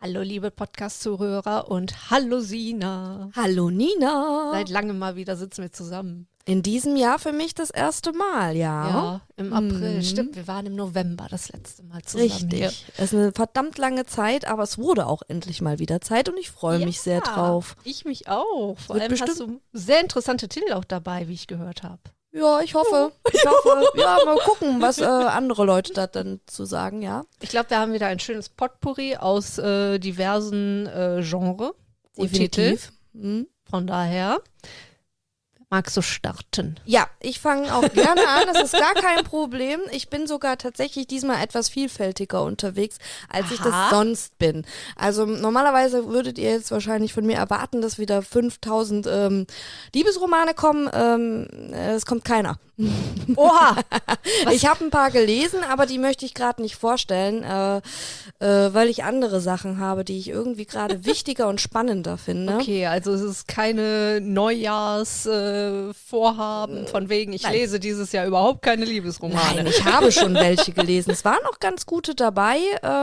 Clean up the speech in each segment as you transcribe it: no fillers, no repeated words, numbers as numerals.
Hallo liebe Podcast-Zuhörer und hallo Sina. Hallo Nina. Seit langem mal wieder sitzen wir zusammen. In diesem Jahr für mich das erste Mal, ja. Ja, im April. Stimmt, wir waren im November das letzte Mal zusammen. Richtig. Es ist eine verdammt lange Zeit, aber es wurde auch endlich mal wieder Zeit und ich freue mich sehr drauf. Ich mich auch. Vor Wird allem hast du sehr interessante Titel auch dabei, wie ich gehört habe. Ja, ich hoffe. Ja, mal gucken, was andere Leute da dann zu sagen, ja. Ich glaube, wir haben wieder ein schönes Potpourri aus diversen Genres und Titeln. Von daher magst du starten? Ja, ich fange auch gerne an, das ist gar kein Problem. Ich bin sogar tatsächlich diesmal etwas vielfältiger unterwegs, als ich das sonst bin. Also normalerweise würdet ihr jetzt wahrscheinlich von mir erwarten, dass wieder 5000 Liebesromane kommen. Es kommt keiner. Oha! Ich habe ein paar gelesen, aber die möchte ich gerade nicht vorstellen, weil ich andere Sachen habe, die ich irgendwie gerade wichtiger und spannender finde. Okay, also es ist keine Neujahrsvorhaben von wegen, ich lese dieses Jahr überhaupt keine Liebesromane. Nein, ich habe schon welche gelesen. Es waren auch ganz gute dabei,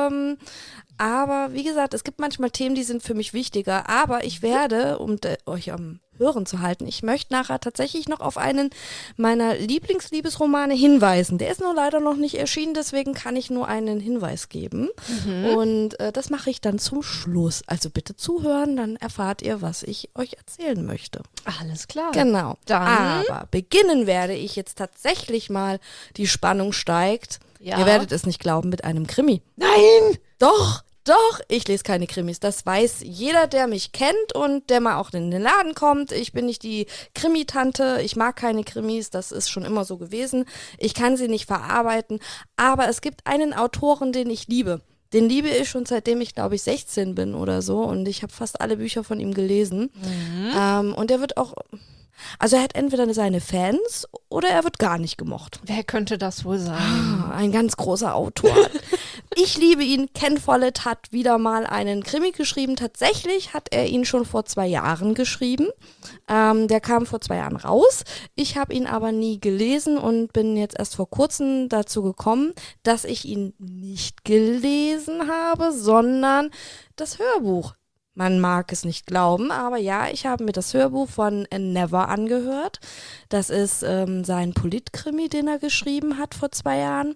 aber wie gesagt, es gibt manchmal Themen, die sind für mich wichtiger. Aber ich werde, um euch am Hören zu halten, ich möchte nachher tatsächlich noch auf einen meiner Lieblingsliebesromane hinweisen. Der ist nur leider noch nicht erschienen, deswegen kann ich nur einen Hinweis geben. Und das mache ich dann zum Schluss. Also bitte zuhören, dann erfahrt ihr, was ich euch erzählen möchte. Alles klar. Genau. Dann. Aber beginnen werde ich jetzt tatsächlich mal, die Spannung steigt. Ja. Ihr werdet es nicht glauben, mit einem Krimi. Nein! Doch, ich lese keine Krimis. Das weiß jeder, der mich kennt und der mal auch in den Laden kommt. Ich bin nicht die Krimitante, ich mag keine Krimis, das ist schon immer so gewesen. Ich kann sie nicht verarbeiten, aber es gibt einen Autoren, den ich liebe. Den liebe ich schon seitdem ich, glaube ich, 16 bin oder so und ich habe fast alle Bücher von ihm gelesen. Und er wird auch... Also er hat entweder seine Fans oder er wird gar nicht gemocht. Wer könnte das wohl sein? Ein ganz großer Autor. Ich liebe ihn. Ken Follett hat wieder mal einen Krimi geschrieben. Tatsächlich hat er ihn schon vor 2 Jahren geschrieben. Der kam vor 2 Jahren raus. Ich habe ihn aber nie gelesen und bin jetzt erst vor kurzem dazu gekommen, dass ich ihn nicht gelesen habe, sondern das Hörbuch. Man mag es nicht glauben, aber ja, ich habe mir das Hörbuch von Never angehört. Das ist sein Politkrimi, den er geschrieben hat vor 2 Jahren.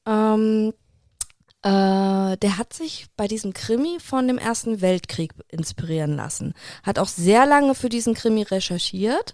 Der hat sich bei diesem Krimi von dem Ersten Weltkrieg inspirieren lassen. Hat auch sehr lange für diesen Krimi recherchiert,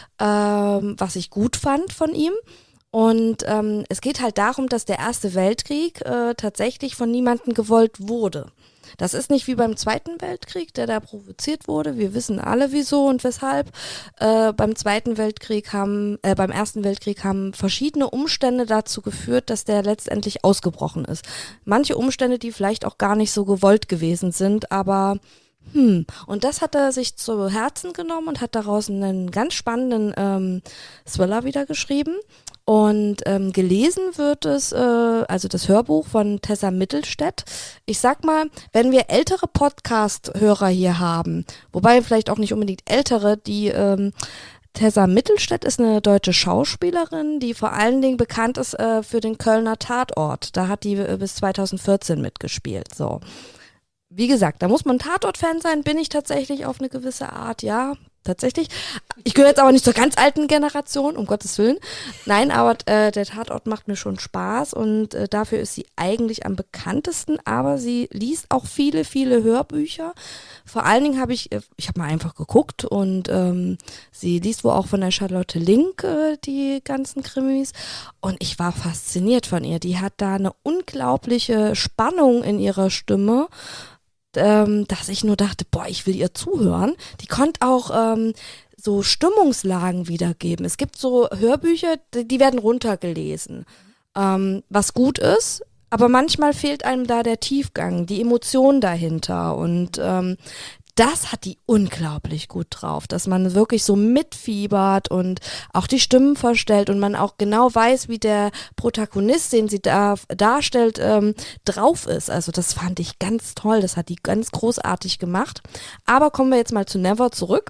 was ich gut fand von ihm. Und es geht halt darum, dass der Erste Weltkrieg tatsächlich von niemandem gewollt wurde. Das ist nicht wie beim Zweiten Weltkrieg, der da provoziert wurde. Wir wissen alle wieso und weshalb. Beim Ersten Weltkrieg haben verschiedene Umstände dazu geführt, dass der letztendlich ausgebrochen ist. Manche Umstände, die vielleicht auch gar nicht so gewollt gewesen sind, aber und das hat er sich zu Herzen genommen und hat daraus einen ganz spannenden Thriller wieder geschrieben. Und gelesen wird es, also das Hörbuch von Tessa Mittelstädt. Ich sag mal, wenn wir ältere Podcast-Hörer hier haben, wobei vielleicht auch nicht unbedingt ältere, die Tessa Mittelstädt ist eine deutsche Schauspielerin, die vor allen Dingen bekannt ist für den Kölner Tatort. Da hat die bis 2014 mitgespielt, so. Wie gesagt, da muss man Tatort-Fan sein, bin ich tatsächlich auf eine gewisse Art, ja, tatsächlich. Ich gehöre jetzt aber nicht zur ganz alten Generation, um Gottes Willen. Nein, aber der Tatort macht mir schon Spaß und dafür ist sie eigentlich am bekanntesten, aber sie liest auch viele, viele Hörbücher. Vor allen Dingen habe ich habe mal einfach geguckt und sie liest wohl auch von der Charlotte Link die ganzen Krimis und ich war fasziniert von ihr. Die hat da eine unglaubliche Spannung in ihrer Stimme, dass ich nur dachte, boah, ich will ihr zuhören. Die konnte auch so Stimmungslagen wiedergeben. Es gibt so Hörbücher, die werden runtergelesen, was gut ist, aber manchmal fehlt einem da der Tiefgang, die Emotion dahinter und das hat die unglaublich gut drauf, dass man wirklich so mitfiebert und auch die Stimmen verstellt und man auch genau weiß, wie der Protagonist, den sie da darstellt, drauf ist. Also das fand ich ganz toll, das hat die ganz großartig gemacht. Aber kommen wir jetzt mal zu Never zurück.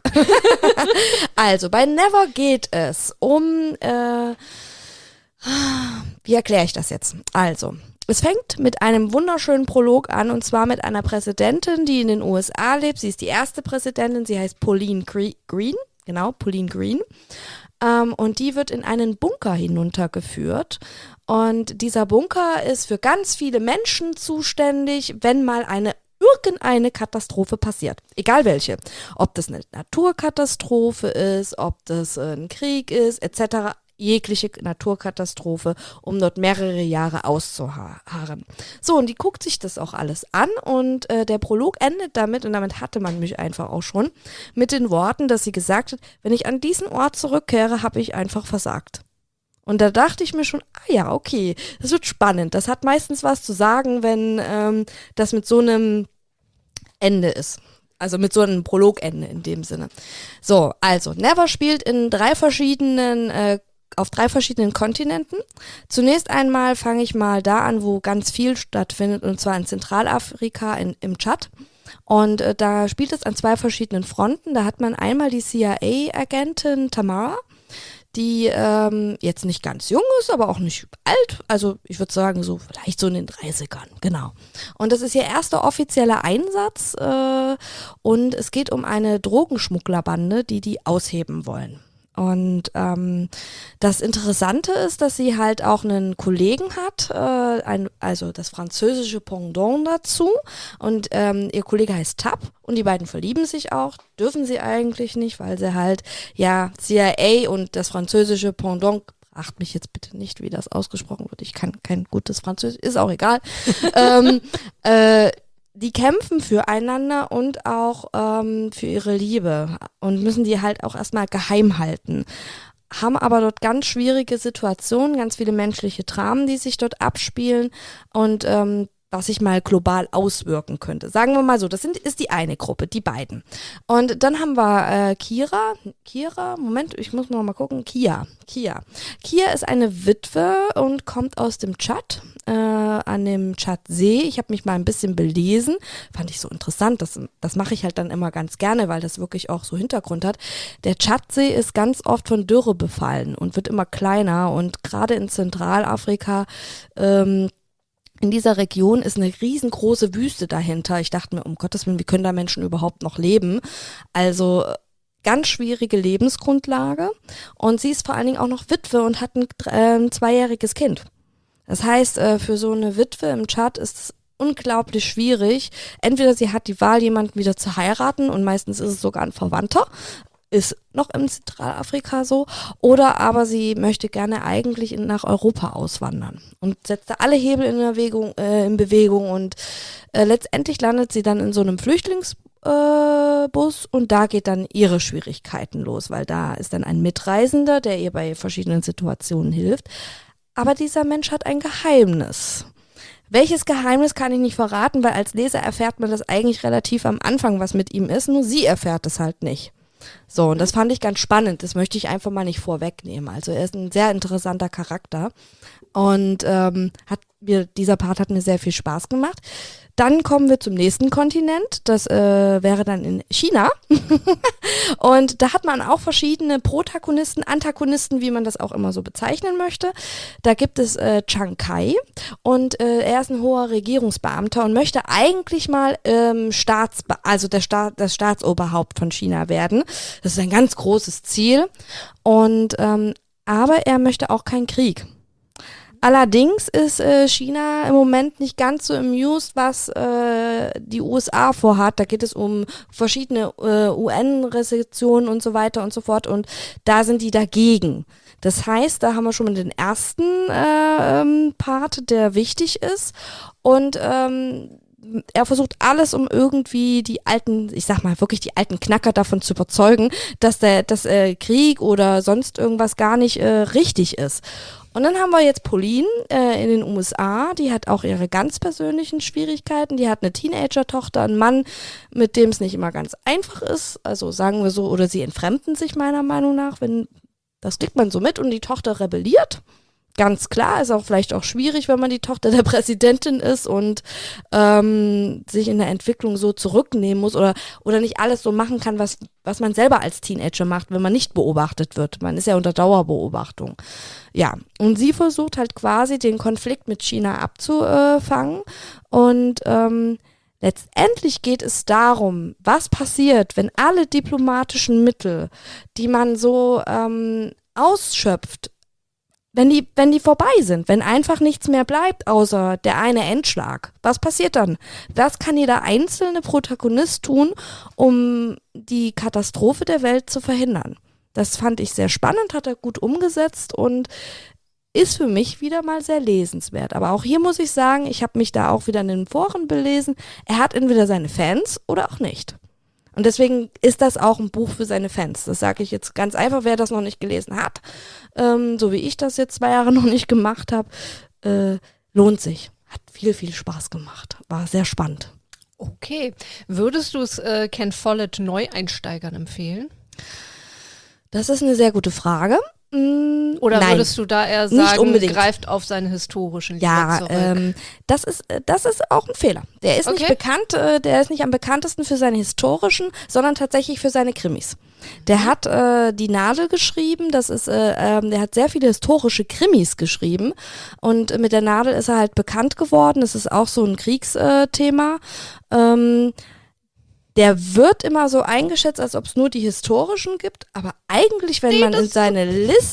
Also bei Never geht es um, wie erkläre ich das jetzt? Also, Es fängt mit einem wunderschönen Prolog an, und zwar mit einer Präsidentin, die in den USA lebt. Sie ist die erste Präsidentin, sie heißt Pauline Green, genau, Pauline Green. Und die wird in einen Bunker hinuntergeführt. Und dieser Bunker ist für ganz viele Menschen zuständig, wenn mal irgendeine Katastrophe passiert. Egal welche. Ob das eine Naturkatastrophe ist, ob das ein Krieg ist, etc. Jegliche Naturkatastrophe, um dort mehrere Jahre auszuharren. So, und die guckt sich das auch alles an, und der Prolog endet damit, und damit hatte man mich einfach auch schon, mit den Worten, dass sie gesagt hat, wenn ich an diesen Ort zurückkehre, habe ich einfach versagt. Und da dachte ich mir schon, ja, okay, das wird spannend. Das hat meistens was zu sagen, wenn das mit so einem Ende ist. Also mit so einem Prologende in dem Sinne. So, also Never spielt auf 3 verschiedenen Kontinenten. Zunächst einmal fange ich mal da an, wo ganz viel stattfindet, und zwar in Zentralafrika, im Tschad. Und da spielt es an 2 verschiedenen Fronten. Da hat man einmal die CIA-Agentin Tamara, die jetzt nicht ganz jung ist, aber auch nicht alt. Also ich würde sagen, so vielleicht so in den 30ern, genau. Und das ist ihr erster offizieller Einsatz, und es geht um eine Drogenschmugglerbande, die ausheben wollen. Und das Interessante ist, dass sie halt auch einen Kollegen hat, also das französische Pendant dazu. Und ihr Kollege heißt Tab, und die beiden verlieben sich auch. Dürfen sie eigentlich nicht, weil sie halt, ja, CIA und das französische Pendant, fragt mich jetzt bitte nicht, wie das ausgesprochen wird. Ich kann kein gutes Französisch, ist auch egal. Die kämpfen füreinander und auch für ihre Liebe und müssen die halt auch erstmal geheim halten. Haben aber dort ganz schwierige Situationen, ganz viele menschliche Dramen, die sich dort abspielen, und was sich mal global auswirken könnte. Sagen wir mal so, das ist die eine Gruppe, die beiden. Und dann haben wir Kira, Moment, ich muss noch mal gucken, Kia. Kia ist eine Witwe und kommt aus dem Tschad, an dem Tschadsee. Ich habe mich mal ein bisschen belesen, fand ich so interessant, das mache ich halt dann immer ganz gerne, weil das wirklich auch so Hintergrund hat. Der Tschadsee ist ganz oft von Dürre befallen und wird immer kleiner, und gerade in Zentralafrika, in dieser Region ist eine riesengroße Wüste dahinter. Ich dachte mir, um Gottes Willen, wie können da Menschen überhaupt noch leben? Also ganz schwierige Lebensgrundlage, und sie ist vor allen Dingen auch noch Witwe und hat ein 2-jähriges Kind. Das heißt, für so eine Witwe im Tschad ist es unglaublich schwierig. Entweder sie hat die Wahl, jemanden wieder zu heiraten, und meistens ist es sogar ein Verwandter, ist noch in Zentralafrika so, oder aber sie möchte gerne eigentlich nach Europa auswandern und setzt da alle Hebel in Bewegung, und letztendlich landet sie dann in so einem Flüchtlingsbus, und da geht dann ihre Schwierigkeiten los, weil da ist dann ein Mitreisender, der ihr bei verschiedenen Situationen hilft. Aber dieser Mensch hat ein Geheimnis. Welches Geheimnis kann ich nicht verraten, weil als Leser erfährt man das eigentlich relativ am Anfang, was mit ihm ist, nur sie erfährt es halt nicht. So, und das fand ich ganz spannend, das möchte ich einfach mal nicht vorwegnehmen. Also er ist ein sehr interessanter Charakter, und dieser Part hat mir sehr viel Spaß gemacht. Dann kommen wir zum nächsten Kontinent, das wäre dann in China. Und da hat man auch verschiedene Protagonisten, Antagonisten, wie man das auch immer so bezeichnen möchte. Da gibt es Chiang Kai, und er ist ein hoher Regierungsbeamter und möchte eigentlich mal das Staatsoberhaupt von China werden. Das ist ein ganz großes Ziel, und aber er möchte auch keinen Krieg. Allerdings ist China im Moment nicht ganz so amused, was die USA vorhat. Da geht es um verschiedene UN-Resolutionen und so weiter und so fort, und da sind die dagegen. Das heißt, da haben wir schon mal den ersten Part, der wichtig ist, und er versucht alles, um irgendwie die alten, ich sag mal wirklich die alten Knacker davon zu überzeugen, dass Krieg oder sonst irgendwas gar nicht richtig ist. Und dann haben wir jetzt Pauline in den USA, die hat auch ihre ganz persönlichen Schwierigkeiten, die hat eine Teenager-Tochter, einen Mann, mit dem es nicht immer ganz einfach ist, also sagen wir so, oder sie entfremden sich meiner Meinung nach, das kriegt man so mit, und die Tochter rebelliert, Ganz klar, ist auch vielleicht auch schwierig, wenn man die Tochter der Präsidentin ist und sich in der Entwicklung so zurücknehmen muss oder nicht alles so machen kann, was man selber als Teenager macht, wenn man nicht beobachtet wird. Man ist ja unter Dauerbeobachtung. Ja, und sie versucht halt quasi den Konflikt mit China abzufangen und letztendlich geht es darum, was passiert, wenn alle diplomatischen Mittel, die man so ausschöpft, wenn die vorbei sind, wenn einfach nichts mehr bleibt, außer der eine Endschlag. Was passiert dann? Was kann jeder einzelne Protagonist tun, um die Katastrophe der Welt zu verhindern? Das fand ich sehr spannend, hat er gut umgesetzt und ist für mich wieder mal sehr lesenswert. Aber auch hier muss ich sagen, ich habe mich da auch wieder in den Foren belesen. Er hat entweder seine Fans oder auch nicht. Und deswegen ist das auch ein Buch für seine Fans. Das sage ich jetzt ganz einfach, wer das noch nicht gelesen hat, so wie ich das jetzt 2 Jahre noch nicht gemacht habe, lohnt sich. Hat viel, viel Spaß gemacht. War sehr spannend. Okay. Würdest du es Ken Follett Neueinsteigern empfehlen? Das ist eine sehr gute Frage. Oder Nein, würdest du da eher sagen, greift auf seine historischen Lieder zurück? Das ist auch ein Fehler. Der ist nicht bekannt, der ist nicht am bekanntesten für seine historischen, sondern tatsächlich für seine Krimis. Der hat Die Nadel geschrieben, der hat sehr viele historische Krimis geschrieben und mit der Nadel ist er halt bekannt geworden. Das ist auch so ein Kriegsthema. Der wird immer so eingeschätzt, als ob es nur die historischen gibt, aber eigentlich, wenn man in seine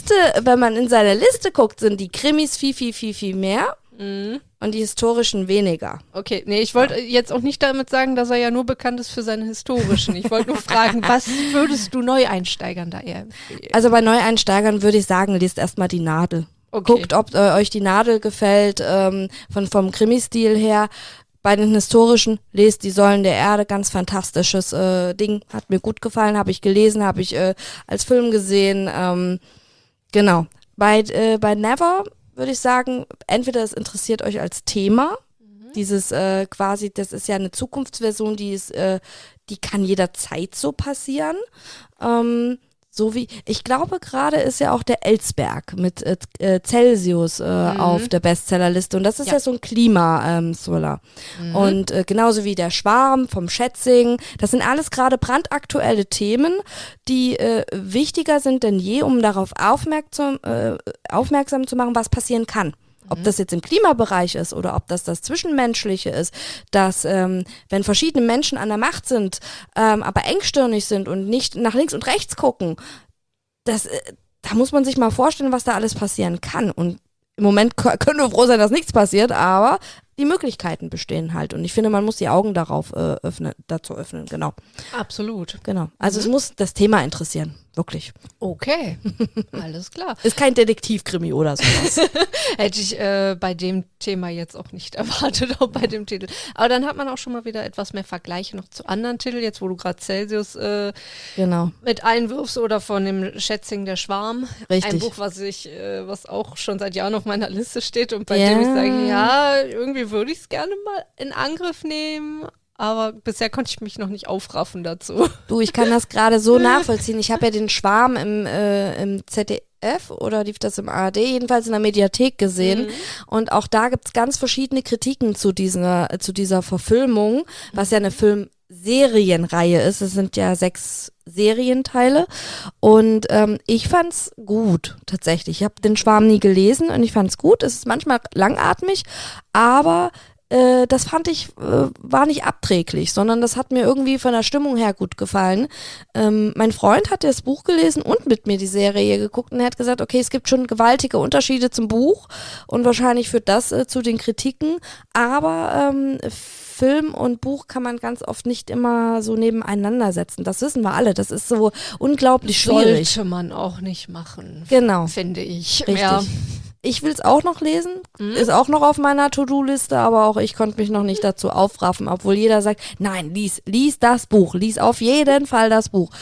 Liste guckt, sind die Krimis viel, viel, viel, viel mehr und die historischen weniger. Okay, nee, ich wollte jetzt auch nicht damit sagen, dass er ja nur bekannt ist für seine historischen. Ich wollte nur fragen, was würdest du Neueinsteigern da eher empfehlen? Also bei Neueinsteigern würde ich sagen, lest erstmal Die Nadel. Okay. Guckt, ob euch Die Nadel gefällt, vom Krimistil her. Bei den historischen, lest Die Säulen der Erde, ganz fantastisches Ding, hat mir gut gefallen, habe ich gelesen, habe ich als Film gesehen, genau. Bei Never würde ich sagen, entweder es interessiert euch als Thema, dieses quasi, das ist ja eine Zukunftsversion, die kann jederzeit so passieren, so wie, ich glaube gerade ist ja auch der Ellsberg mit Celsius auf der Bestsellerliste und das ist ja so ein Klima-Thriller. Und genauso wie der Schwarm vom Schätzing, das sind alles gerade brandaktuelle Themen, die wichtiger sind denn je, um darauf aufmerksam zu machen, was passieren kann. Ob das jetzt im Klimabereich ist oder ob das Zwischenmenschliche ist, dass wenn verschiedene Menschen an der Macht sind, aber engstirnig sind und nicht nach links und rechts gucken, da muss man sich mal vorstellen, was da alles passieren kann. Und im Moment können wir froh sein, dass nichts passiert, aber die Möglichkeiten bestehen halt. Und ich finde, man muss die Augen dazu öffnen, genau. Absolut. Genau. Also es muss das Thema interessieren. Wirklich. Okay, alles klar. Ist kein Detektivkrimi oder sowas. Hätte ich bei dem Thema jetzt auch nicht erwartet, auch bei dem Titel. Aber dann hat man auch schon mal wieder etwas mehr Vergleiche noch zu anderen Titeln, jetzt wo du gerade Celsius mit einwirfst oder von dem Schätzing der Schwarm. Richtig. Ein Buch, was auch schon seit Jahren auf meiner Liste steht und bei dem ich sage, ja, irgendwie würde ich es gerne mal in Angriff nehmen. Aber bisher konnte ich mich noch nicht aufraffen dazu. Du, ich kann das gerade so nachvollziehen. Ich habe ja den Schwarm im ZDF oder lief das im ARD, jedenfalls in der Mediathek gesehen. Und auch da gibt es ganz verschiedene Kritiken zu dieser Verfilmung, was ja eine Filmserienreihe ist. Es sind ja 6 Serienteile. Und ich fand's gut, tatsächlich. Ich habe den Schwarm nie gelesen und ich fand's gut. Es ist manchmal langatmig, aber das fand ich, war nicht abträglich, sondern das hat mir irgendwie von der Stimmung her gut gefallen. Mein Freund hat das Buch gelesen und mit mir die Serie geguckt und er hat gesagt, okay, es gibt schon gewaltige Unterschiede zum Buch und wahrscheinlich führt das zu den Kritiken, aber Film und Buch kann man ganz oft nicht immer so nebeneinander setzen. Das wissen wir alle, das ist so unglaublich schwierig. Sollte man auch nicht machen, genau, finde ich. Richtig. Ja. Ich will es auch noch lesen, ist auch noch auf meiner To-Do-Liste, aber auch ich konnte mich noch nicht dazu aufraffen, obwohl jeder sagt, nein, lies das Buch, lies auf jeden Fall das Buch.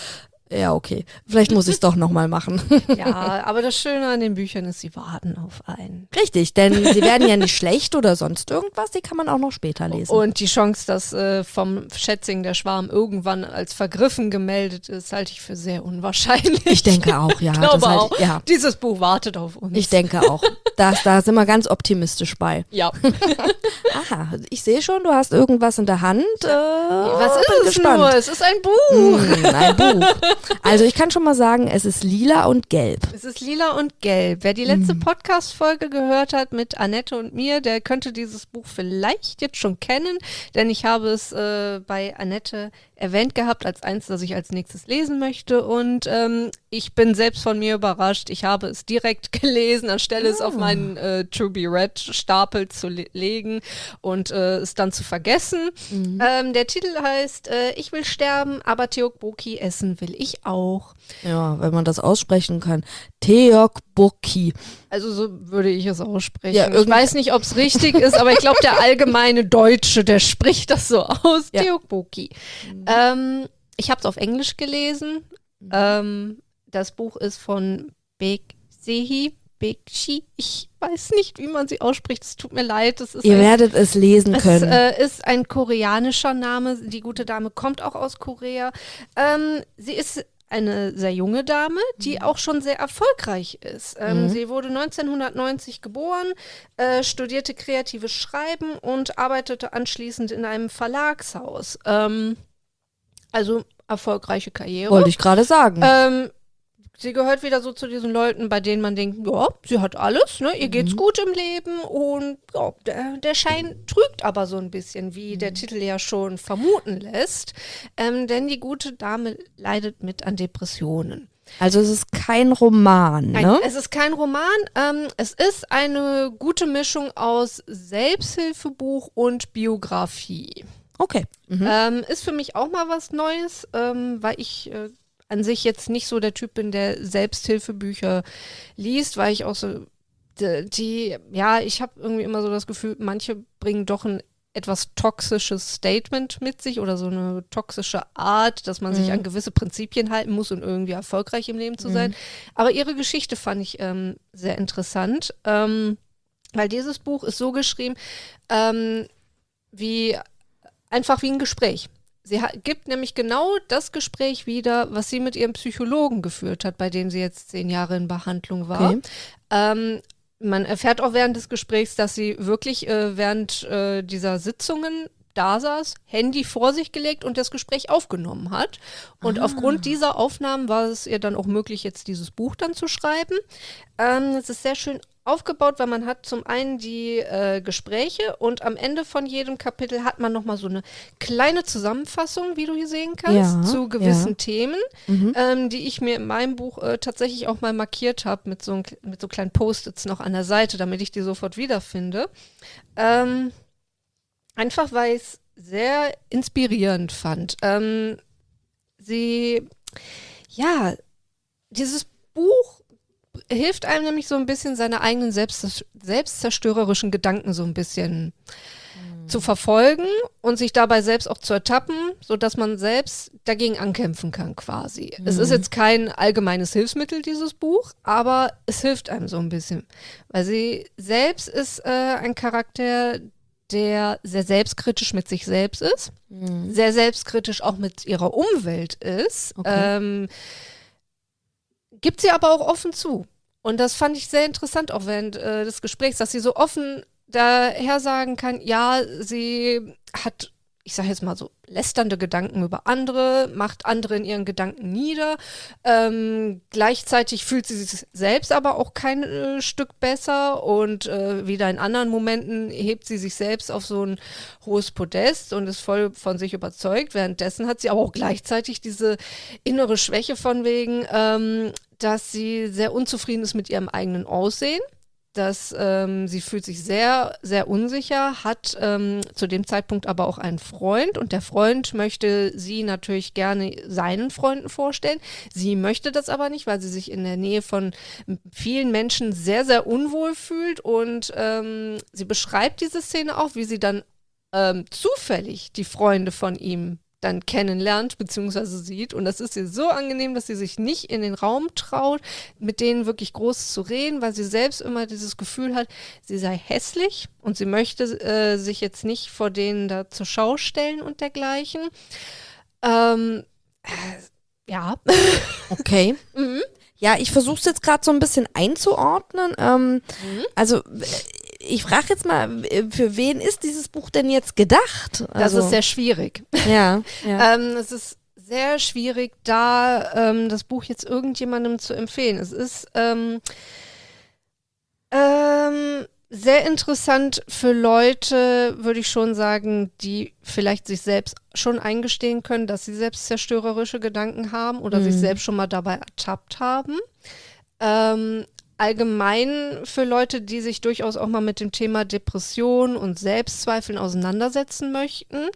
Ja, okay. Vielleicht muss ich es doch nochmal machen. Ja, aber das Schöne an den Büchern ist, sie warten auf einen. Richtig, denn sie werden ja nicht schlecht oder sonst irgendwas, die kann man auch noch später lesen. Und die Chance, dass vom Schätzing der Schwarm irgendwann als vergriffen gemeldet ist, halte ich für sehr unwahrscheinlich. Ich denke auch, ja. Ich glaube halt, auch, ja. Dieses Buch wartet auf uns. Ich denke auch. Da sind wir ganz optimistisch bei. Ja. Aha, ich sehe schon, du hast irgendwas in der Hand. Was ist es gespannt. nur? Es ist ein Buch. Ein Buch. Also ich kann schon mal sagen, es ist lila und gelb. Es ist lila und gelb. Wer die letzte Podcast-Folge gehört hat mit Annette und mir, der könnte dieses Buch vielleicht jetzt schon kennen, denn ich habe es bei Annette erwähnt gehabt als eins, das ich als nächstes lesen möchte und ich bin selbst von mir überrascht. Ich habe es direkt gelesen, anstelle es auf meinen To Be Read Stapel zu legen und es dann zu vergessen. Der Titel heißt Ich will sterben, aber Teokbokki essen will ich auch. Ja, wenn man das aussprechen kann. Teokbokki. Also so würde ich es aussprechen. Ja, ich weiß nicht, ob es richtig ist, aber ich glaube, der allgemeine Deutsche, der spricht das so aus. Ja. Teokbokki. Ich habe es auf Englisch gelesen. Das Buch ist von Bekshi. Ich weiß nicht, wie man sie ausspricht. Es tut mir leid. Ihr werdet es lesen können. Es ist ein koreanischer Name. Die gute Dame kommt auch aus Korea. Sie ist eine sehr junge Dame, die auch schon sehr erfolgreich ist. Sie wurde 1990 geboren, studierte kreatives Schreiben und arbeitete anschließend in einem Verlagshaus. Also erfolgreiche Karriere. Wollte ich gerade sagen. Sie gehört wieder so zu diesen Leuten, bei denen man denkt, ja, sie hat alles, ne? Ihr geht's gut im Leben und ja, der Schein trügt aber so ein bisschen, wie der Titel ja schon vermuten lässt. Denn die gute Dame leidet mit an Depressionen. Also es ist kein Roman, ne? Nein, es ist kein Roman. Es ist eine gute Mischung aus Selbsthilfebuch und Biografie. Okay. Ist für mich auch mal was Neues, weil ich an sich jetzt nicht so der Typ bin, der Selbsthilfebücher liest, weil ich auch so ich habe irgendwie immer so das Gefühl, manche bringen doch ein etwas toxisches Statement mit sich oder so eine toxische Art, dass man sich an gewisse Prinzipien halten muss, um irgendwie erfolgreich im Leben zu sein. Aber ihre Geschichte fand ich sehr interessant, weil dieses Buch ist so geschrieben, einfach wie ein Gespräch. Sie gibt nämlich genau das Gespräch wieder, was sie mit ihrem Psychologen geführt hat, bei dem sie jetzt 10 Jahre in Behandlung war. Okay. Man erfährt auch während des Gesprächs, dass sie wirklich während dieser Sitzungen da saß, Handy vor sich gelegt und das Gespräch aufgenommen hat. Und aufgrund dieser Aufnahmen war es ihr dann auch möglich, jetzt dieses Buch dann zu schreiben. Es ist sehr schön aufgebaut, weil man hat zum einen die Gespräche und am Ende von jedem Kapitel hat man nochmal so eine kleine Zusammenfassung, wie du hier sehen kannst, zu gewissen Themen, die ich mir in meinem Buch tatsächlich auch mal markiert habe mit so kleinen Post-its noch an der Seite, damit ich die sofort wiederfinde. Einfach, weil ich es sehr inspirierend fand. Dieses Buch hilft einem nämlich so ein bisschen, seine eigenen selbstzerstörerischen Gedanken so ein bisschen zu verfolgen und sich dabei selbst auch zu ertappen, sodass man selbst dagegen ankämpfen kann quasi. Es ist jetzt kein allgemeines Hilfsmittel, dieses Buch, aber es hilft einem so ein bisschen. Weil sie selbst ist ein Charakter, der sehr selbstkritisch mit sich selbst ist, sehr selbstkritisch auch mit ihrer Umwelt ist, gibt sie aber auch offen zu. Und das fand ich sehr interessant, auch während des Gesprächs, dass sie so offen daher sagen kann, ja, sie hat, ich sage jetzt mal so, lästernde Gedanken über andere, macht andere in ihren Gedanken nieder. Gleichzeitig fühlt sie sich selbst aber auch kein Stück besser und wieder in anderen Momenten hebt sie sich selbst auf so ein hohes Podest und ist voll von sich überzeugt. Währenddessen hat sie aber auch gleichzeitig diese innere Schwäche von wegen, dass sie sehr unzufrieden ist mit ihrem eigenen Aussehen. Dass sie fühlt sich sehr, sehr unsicher, hat zu dem Zeitpunkt aber auch einen Freund und der Freund möchte sie natürlich gerne seinen Freunden vorstellen. Sie möchte das aber nicht, weil sie sich in der Nähe von vielen Menschen sehr, sehr unwohl fühlt und sie beschreibt diese Szene auch, wie sie dann zufällig die Freunde von ihm dann kennenlernt bzw. sieht. Und das ist ihr so angenehm, dass sie sich nicht in den Raum traut, mit denen wirklich groß zu reden, weil sie selbst immer dieses Gefühl hat, sie sei hässlich und sie möchte sich jetzt nicht vor denen da zur Schau stellen und dergleichen. Ja. Okay. Ja, ich versuche es jetzt gerade so ein bisschen einzuordnen. Also ich frage jetzt mal, für wen ist dieses Buch denn jetzt gedacht? Das ist sehr schwierig. Ja. Es ist sehr schwierig, da das Buch jetzt irgendjemandem zu empfehlen. Es ist sehr interessant für Leute, würde ich schon sagen, die vielleicht sich selbst schon eingestehen können, dass sie selbstzerstörerische Gedanken haben oder sich selbst schon mal dabei ertappt haben. Allgemein für Leute, die sich durchaus auch mal mit dem Thema Depression und Selbstzweifeln auseinandersetzen möchten.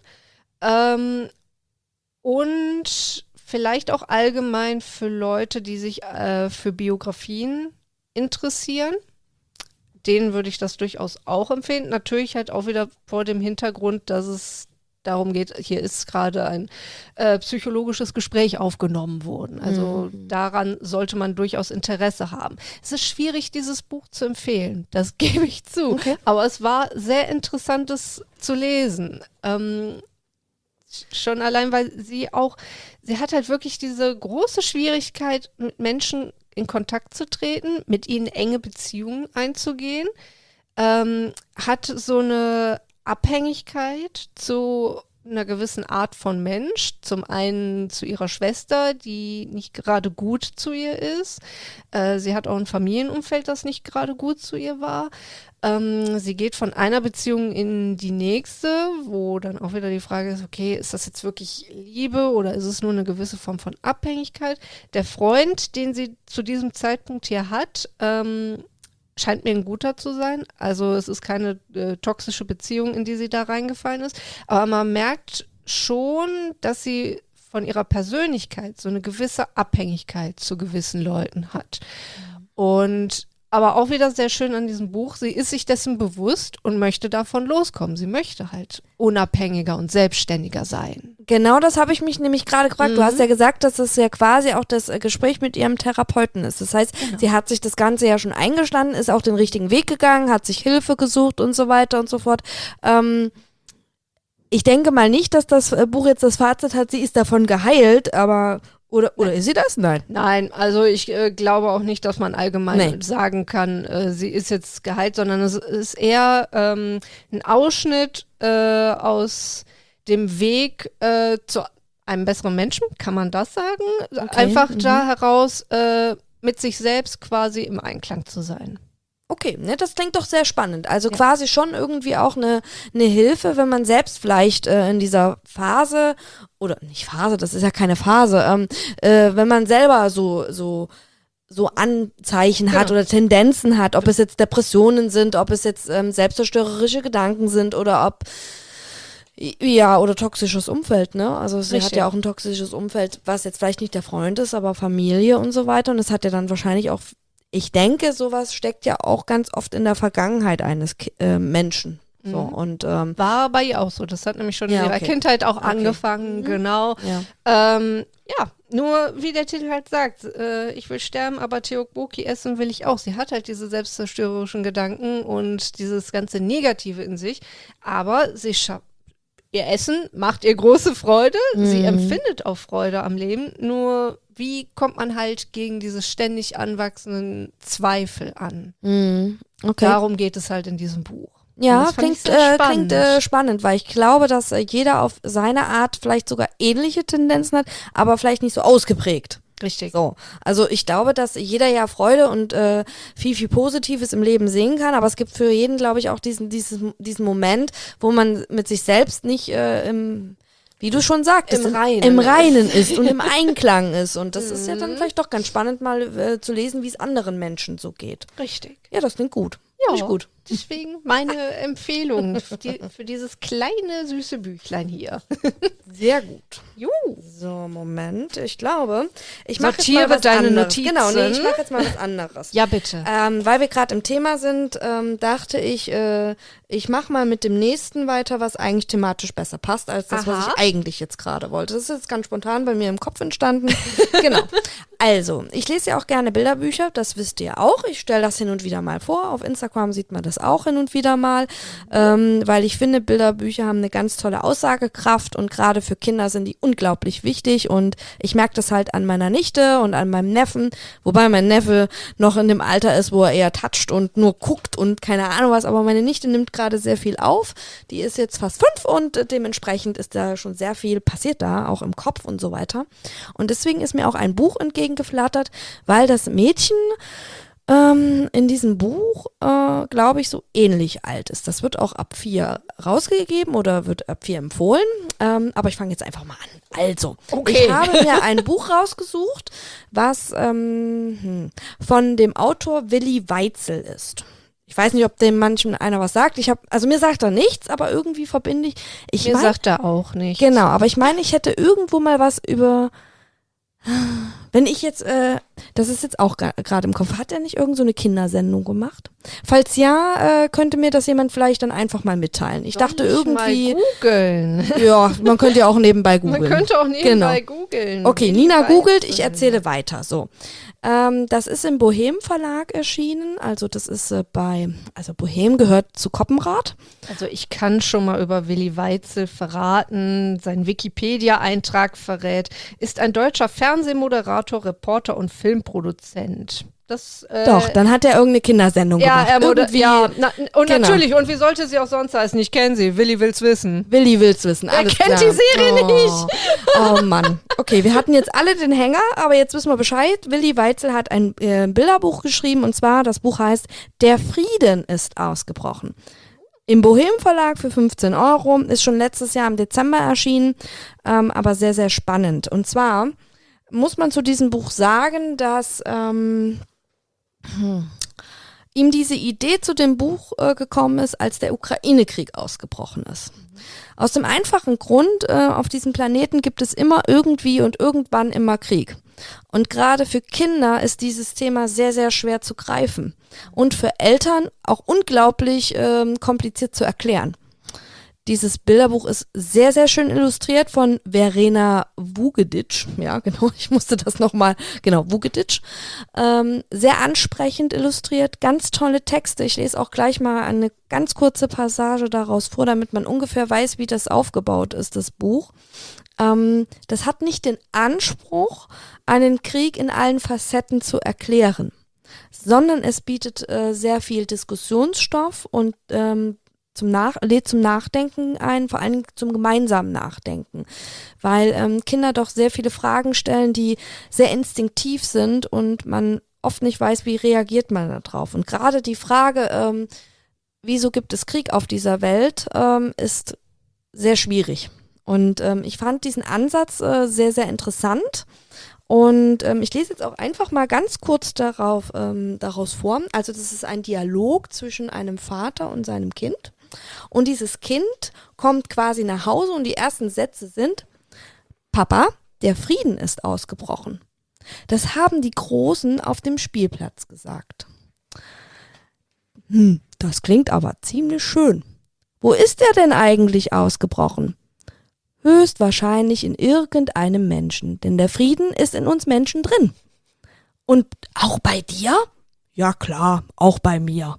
Und vielleicht auch allgemein für Leute, die sich für Biografien interessieren. Denen würde ich das durchaus auch empfehlen. Natürlich halt auch wieder vor dem Hintergrund, dass es darum geht, hier ist gerade ein psychologisches Gespräch aufgenommen worden. Also daran sollte man durchaus Interesse haben. Es ist schwierig, dieses Buch zu empfehlen, das gebe ich zu. Okay. Aber es war sehr interessant, es zu lesen. Schon allein, weil sie hat halt wirklich diese große Schwierigkeit, mit Menschen in Kontakt zu treten, mit ihnen enge Beziehungen einzugehen, hat so eine Abhängigkeit zu einer gewissen Art von Mensch. Zum einen zu ihrer Schwester, die nicht gerade gut zu ihr ist. Sie hat auch ein Familienumfeld, das nicht gerade gut zu ihr war. Sie geht von einer Beziehung in die nächste, wo dann auch wieder die Frage ist, okay, ist das jetzt wirklich Liebe oder ist es nur eine gewisse Form von Abhängigkeit? Der Freund, den sie zu diesem Zeitpunkt hier hat, scheint mir ein guter zu sein. Also es ist keine toxische Beziehung, in die sie da reingefallen ist. Aber man merkt schon, dass sie von ihrer Persönlichkeit so eine gewisse Abhängigkeit zu gewissen Leuten hat. Und aber auch wieder sehr schön an diesem Buch, sie ist sich dessen bewusst und möchte davon loskommen. Sie möchte halt unabhängiger und selbstständiger sein. Genau, das habe ich mich nämlich gerade gefragt. Du hast ja gesagt, dass das ja quasi auch das Gespräch mit ihrem Therapeuten ist. Das heißt, sie hat sich das Ganze ja schon eingestanden, ist auch den richtigen Weg gegangen, hat sich Hilfe gesucht und so weiter und so fort. Ich denke mal nicht, dass das Buch jetzt das Fazit hat, sie ist davon geheilt, aber Oder ist sie das? Nein. Nein, also ich glaube auch nicht, dass man allgemein sagen kann, sie ist jetzt geheilt, sondern es ist eher ein Ausschnitt aus dem Weg zu einem besseren Menschen, kann man das sagen? Okay. Einfach da heraus mit sich selbst quasi im Einklang zu sein. Okay, ne, das klingt doch sehr spannend. Also quasi schon irgendwie auch eine Hilfe, wenn man selbst vielleicht in dieser Phase, oder nicht Phase, das ist ja keine Phase, wenn man selber so Anzeichen hat oder Tendenzen hat, ob es jetzt Depressionen sind, ob es jetzt selbstzerstörerische Gedanken sind oder ob oder toxisches Umfeld, ne? Also sie hat ja auch ein toxisches Umfeld, was jetzt vielleicht nicht der Freund ist, aber Familie und so weiter. Und das hat ja dann wahrscheinlich auch, ich denke, sowas steckt ja auch ganz oft in der Vergangenheit eines Menschen. So, und, war bei ihr auch so. Das hat nämlich schon in ihrer Kindheit auch angefangen, genau. Ja. Nur wie der Titel halt sagt, ich will sterben, aber Tteokbokki essen will ich auch. Sie hat halt diese selbstzerstörerischen Gedanken und dieses ganze Negative in sich, aber sie schafft. Ihr Essen macht ihr große Freude, sie empfindet auch Freude am Leben, nur wie kommt man halt gegen diese ständig anwachsenden Zweifel an? Okay. Darum geht es halt in diesem Buch. Ja, klingt spannend, weil ich glaube, dass jeder auf seine Art vielleicht sogar ähnliche Tendenzen hat, aber vielleicht nicht so ausgeprägt. Richtig. So, also ich glaube, dass jeder ja Freude und viel, viel Positives im Leben sehen kann, aber es gibt für jeden, glaube ich, auch diesen Moment, wo man mit sich selbst nicht wie du schon sagtest, im Reinen ist und im Einklang ist. Und das ist ja dann vielleicht doch ganz spannend, mal zu lesen, wie es anderen Menschen so geht. Richtig. Ja, das klingt gut. Ja, nicht gut. Deswegen meine Empfehlung für dieses kleine, süße Büchlein hier. Sehr gut. Juhu. So, Moment. Ich glaube, ich mache jetzt mal was deine anderes. Notizen. Genau, nee, ich mache jetzt mal was anderes. Ja, bitte. Weil wir gerade im Thema sind, dachte ich, ich mache mal mit dem nächsten weiter, was eigentlich thematisch besser passt, als das, was ich eigentlich jetzt gerade wollte. Das ist jetzt ganz spontan bei mir im Kopf entstanden. Genau. Also, ich lese ja auch gerne Bilderbücher, das wisst ihr auch. Ich stelle das hin und wieder mal vor. Auf Instagram sieht man das auch hin und wieder mal, weil ich finde, Bilderbücher haben eine ganz tolle Aussagekraft und gerade für Kinder sind die unglaublich wichtig und ich merke das halt an meiner Nichte und an meinem Neffen, wobei mein Neffe noch in dem Alter ist, wo er eher toucht und nur guckt und keine Ahnung was, aber meine Nichte nimmt gerade sehr viel auf. Die ist jetzt fast 5 und dementsprechend ist da schon sehr viel passiert da, auch im Kopf und so weiter. Und deswegen ist mir auch ein Buch entgegengeflattert, weil das Mädchen in diesem Buch, glaube ich, so ähnlich alt ist. Das wird auch ab 4 rausgegeben oder wird ab 4 empfohlen. Aber ich fange jetzt einfach mal an. Also, Ich habe mir ein Buch rausgesucht, was von dem Autor Willi Weitzel ist. Ich weiß nicht, ob dem manchen einer was sagt. Mir sagt er nichts, aber irgendwie verbinde ich. Mir sagt er auch nichts. Genau, aber ich meine, ich hätte irgendwo mal was über. Wenn ich jetzt, das ist jetzt auch gerade im Kopf, hat er nicht irgend so eine Kindersendung gemacht? Falls ja, könnte mir das jemand vielleicht dann einfach mal mitteilen. Ich dachte irgendwie. Mal googeln. Ja, man könnte ja auch nebenbei googeln. Man könnte auch nebenbei googeln. Okay, Nina googelt, ich erzähle weiter. So. Das ist im Bohem Verlag erschienen, also das ist Bohem gehört zu Koppenrad. Also ich kann schon mal über Willi Weitzel verraten, sein Wikipedia-Eintrag verrät, ist ein deutscher Fernsehmoderator, Reporter und Filmproduzent. Doch, dann hat er irgendeine Kindersendung gemacht. Natürlich, und wie sollte sie auch sonst heißen? Ich kenne sie, Willi will's wissen. Willi will's wissen, alles klar. Wer kennt die Serie nicht? Oh Mann. Okay, wir hatten jetzt alle den Hänger, aber jetzt wissen wir Bescheid. Willi Weitzel hat ein Bilderbuch geschrieben und zwar, das Buch heißt Der Frieden ist ausgebrochen. Im Bohem Verlag für 15 €, ist schon letztes Jahr im Dezember erschienen, aber sehr, sehr spannend. Und zwar muss man zu diesem Buch sagen, dass ihm diese Idee zu dem Buch gekommen ist, als der Ukraine-Krieg ausgebrochen ist. Aus dem einfachen Grund, auf diesem Planeten gibt es immer irgendwie und irgendwann immer Krieg. Und gerade für Kinder ist dieses Thema sehr, sehr schwer zu greifen und für Eltern auch unglaublich kompliziert zu erklären. Dieses Bilderbuch ist sehr, sehr schön illustriert von Verena Vugedic. Ja, genau, ich musste das nochmal, genau, Vugedic. Sehr ansprechend illustriert, ganz tolle Texte. Ich lese auch gleich mal eine ganz kurze Passage daraus vor, damit man ungefähr weiß, wie das aufgebaut ist, das Buch. Das hat nicht den Anspruch, einen Krieg in allen Facetten zu erklären, sondern es bietet sehr viel Diskussionsstoff und lädt zum Nachdenken ein, vor allem zum gemeinsamen Nachdenken, weil Kinder doch sehr viele Fragen stellen, die sehr instinktiv sind und man oft nicht weiß, wie reagiert man da drauf. Und gerade die Frage, wieso gibt es Krieg auf dieser Welt, ist sehr schwierig. Und ich fand diesen Ansatz sehr, sehr interessant. Und ich lese jetzt auch einfach mal ganz kurz daraus vor. Also das ist ein Dialog zwischen einem Vater und seinem Kind. Und dieses Kind kommt quasi nach Hause und die ersten Sätze sind: Papa, der Frieden ist ausgebrochen. Das haben die Großen auf dem Spielplatz gesagt. Das klingt aber ziemlich schön. Wo ist der denn eigentlich ausgebrochen? Höchstwahrscheinlich in irgendeinem Menschen, denn der Frieden ist in uns Menschen drin. Und auch bei dir? Ja klar, auch bei mir.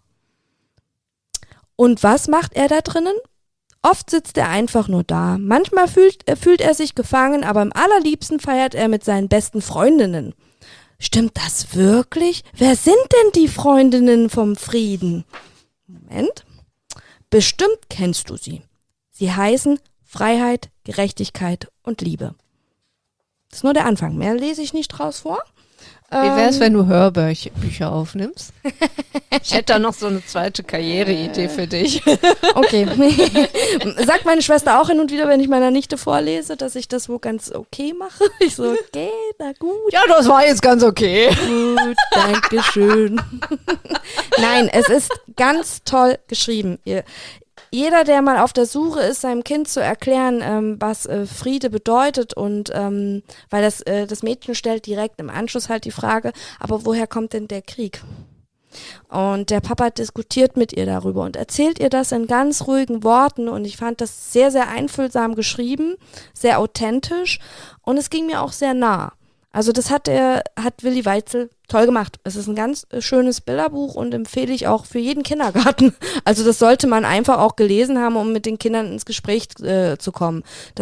Und was macht er da drinnen? Oft sitzt er einfach nur da. Manchmal fühlt er sich gefangen, aber am allerliebsten feiert er mit seinen besten Freundinnen. Stimmt das wirklich? Wer sind denn die Freundinnen vom Frieden? Moment. Bestimmt kennst du sie. Sie heißen Freiheit, Gerechtigkeit und Liebe. Das ist nur der Anfang. Mehr lese ich nicht draus vor. Wie wär's, wenn du Hörbücher aufnimmst? Ich hätte da noch so eine zweite Karriereidee für dich. Okay. Sagt meine Schwester auch hin und wieder, wenn ich meiner Nichte vorlese, dass ich das wohl ganz okay mache. Ich so, okay, na gut. Ja, das war jetzt ganz okay. Gut, danke schön. Nein, es ist ganz toll geschrieben. Jeder, der mal auf der Suche ist, seinem Kind zu erklären, was Friede bedeutet und weil das Mädchen stellt direkt im Anschluss halt die Frage, aber woher kommt denn der Krieg? Und der Papa diskutiert mit ihr darüber und erzählt ihr das in ganz ruhigen Worten und ich fand das sehr, sehr einfühlsam geschrieben, sehr authentisch und es ging mir auch sehr nah. Also das hat Willi Weitzel toll gemacht. Es ist ein ganz schönes Bilderbuch und empfehle ich auch für jeden Kindergarten. Also das sollte man einfach auch gelesen haben, um mit den Kindern ins Gespräch zu kommen.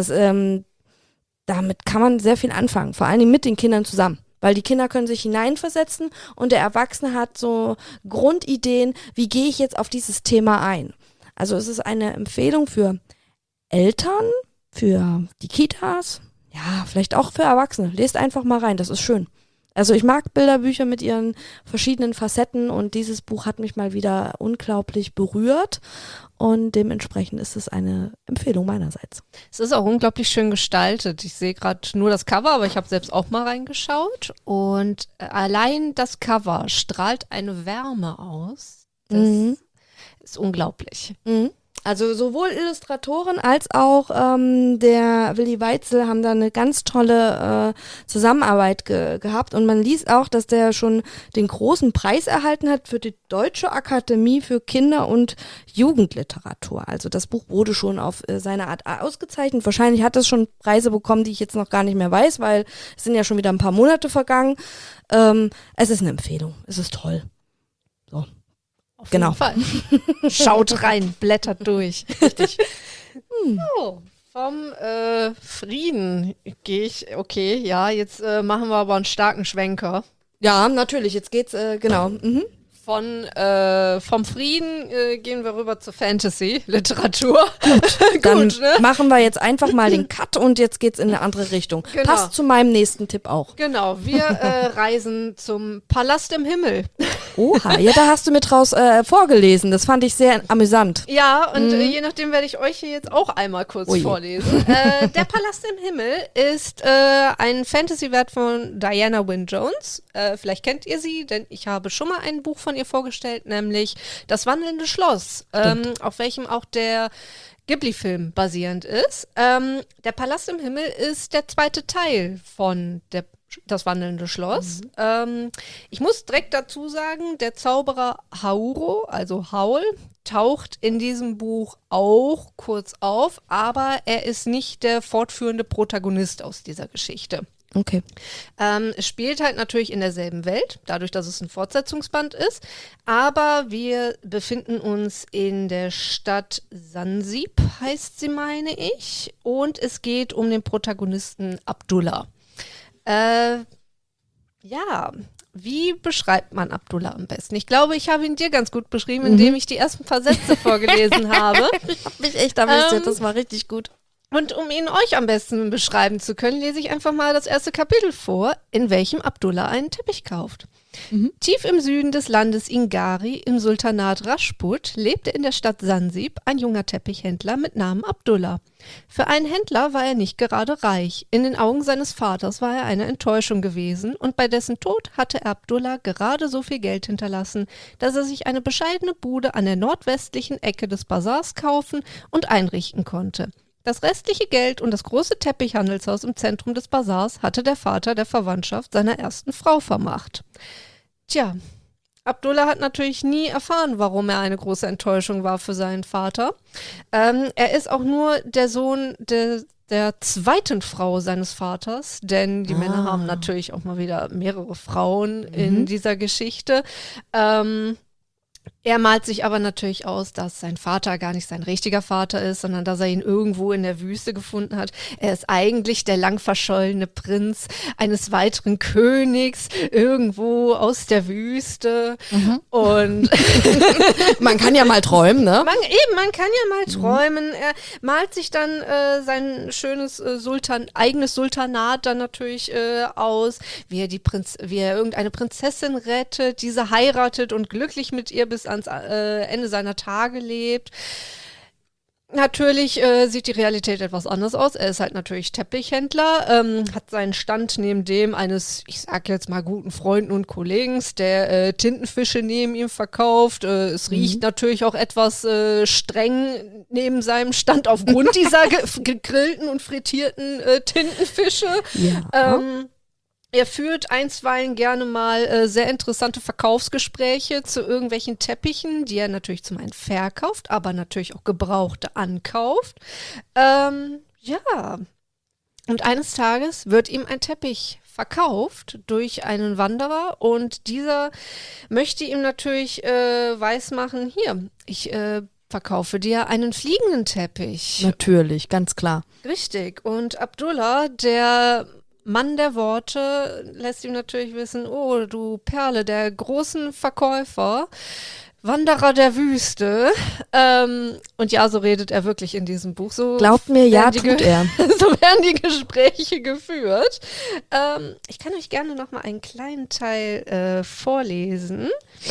Damit kann man sehr viel anfangen, vor allen Dingen mit den Kindern zusammen. Weil die Kinder können sich hineinversetzen und der Erwachsene hat so Grundideen, wie gehe ich jetzt auf dieses Thema ein. Also es ist eine Empfehlung für Eltern, für die Kitas, ja, vielleicht auch für Erwachsene. Lest einfach mal rein, das ist schön. Also ich mag Bilderbücher mit ihren verschiedenen Facetten und dieses Buch hat mich mal wieder unglaublich berührt und dementsprechend ist es eine Empfehlung meinerseits. Es ist auch unglaublich schön gestaltet. Ich sehe gerade nur das Cover, aber ich habe selbst auch mal reingeschaut und allein das Cover strahlt eine Wärme aus. Das ist unglaublich. Mhm. Also sowohl Illustratoren als auch der Willi Weitzel haben da eine ganz tolle Zusammenarbeit gehabt und man liest auch, dass der schon den großen Preis erhalten hat für die Deutsche Akademie für Kinder- und Jugendliteratur. Also das Buch wurde schon auf seine Art ausgezeichnet. Wahrscheinlich hat es schon Preise bekommen, die ich jetzt noch gar nicht mehr weiß, weil es sind ja schon wieder ein paar Monate vergangen. Es ist eine Empfehlung. Es ist toll. So. Auf genau. jeden Fall. Schaut rein, blättert durch. Richtig. So, vom Frieden gehe ich, okay, ja, jetzt machen wir aber einen starken Schwenker. Ja, natürlich, jetzt geht's, genau. Mhm. Vom Frieden gehen wir rüber zur Fantasy-Literatur. Gut, dann ne? machen wir jetzt einfach mal den Cut und jetzt geht's in eine andere Richtung. Genau. Passt zu meinem nächsten Tipp auch. Genau, wir reisen zum Palast im Himmel. Oha, ja, da hast du mit raus vorgelesen. Das fand ich sehr amüsant. Ja, und je nachdem werde ich euch hier jetzt auch einmal kurz vorlesen. Der Palast im Himmel ist ein Fantasy-Werk von Diana Wynne Jones. Vielleicht kennt ihr sie, denn ich habe schon mal ein Buch von ihr vorgestellt, nämlich Das wandelnde Schloss, auf welchem auch der Ghibli-Film basierend ist. Der Palast im Himmel ist der zweite Teil von Das wandelnde Schloss. Ich muss direkt dazu sagen, der Zauberer Hauro, also Howl, taucht in diesem Buch auch kurz auf, aber er ist nicht der fortführende Protagonist aus dieser Geschichte. Okay. Es spielt halt natürlich in derselben Welt, dadurch, dass es ein Fortsetzungsband ist, aber wir befinden uns in der Stadt Sansib, heißt sie, meine ich, und es geht um den Protagonisten Abdullah. Ja, wie beschreibt man Abdullah am besten? Ich glaube, ich habe ihn dir ganz gut beschrieben, indem ich die ersten paar Sätze vorgelesen habe. Ich habe mich echt amüsiert, das war richtig gut. Und um ihn euch am besten beschreiben zu können, lese ich einfach mal das erste Kapitel vor, in welchem Abdullah einen Teppich kauft. Tief im Süden des Landes Ingari im Sultanat Rajput lebte in der Stadt Sansib ein junger Teppichhändler mit Namen Abdullah. Für einen Händler war er nicht gerade reich. In den Augen seines Vaters war er eine Enttäuschung gewesen und bei dessen Tod hatte Abdullah gerade so viel Geld hinterlassen, dass er sich eine bescheidene Bude an der nordwestlichen Ecke des Bazars kaufen und einrichten konnte. Das restliche Geld und das große Teppichhandelshaus im Zentrum des Bazars hatte der Vater der Verwandtschaft seiner ersten Frau vermacht. Tja, Abdullah hat natürlich nie erfahren, warum er eine große Enttäuschung war für seinen Vater. Er ist auch nur der Sohn der zweiten Frau seines Vaters, denn die Männer haben natürlich auch mal wieder mehrere Frauen in dieser Geschichte. Er malt sich aber natürlich aus, dass sein Vater gar nicht sein richtiger Vater ist, sondern dass er ihn irgendwo in der Wüste gefunden hat. Er ist eigentlich der lang verschollene Prinz eines weiteren Königs irgendwo aus der Wüste. Und man kann ja mal träumen, ne? Man kann ja mal träumen. Er malt sich dann sein schönes eigenes Sultanat dann natürlich aus, wie er irgendeine Prinzessin rettet, diese heiratet und glücklich mit ihr bis ans Ende seiner Tage lebt. Natürlich sieht die Realität etwas anders aus. Er ist halt natürlich Teppichhändler, hat seinen Stand neben dem eines, ich sag jetzt mal, guten Freunden und Kollegen, der Tintenfische neben ihm verkauft. Es riecht natürlich auch etwas streng neben seinem Stand aufgrund dieser gegrillten und frittierten Tintenfische. Ja. Er führt einstweilen gerne mal sehr interessante Verkaufsgespräche zu irgendwelchen Teppichen, die er natürlich zum einen verkauft, aber natürlich auch Gebrauchte ankauft. Ja, und eines Tages wird ihm ein Teppich verkauft durch einen Wanderer und dieser möchte ihm natürlich weismachen, hier, ich verkaufe dir einen fliegenden Teppich. Natürlich, ganz klar. Richtig. Und Abdullah, der Mann der Worte, lässt ihm natürlich wissen, oh, du Perle der großen Verkäufer, Wanderer der Wüste. Und ja, so redet er wirklich in diesem Buch. So Glaubt mir, ja, tut er. So werden die Gespräche geführt. Ich kann euch gerne noch mal einen kleinen Teil vorlesen.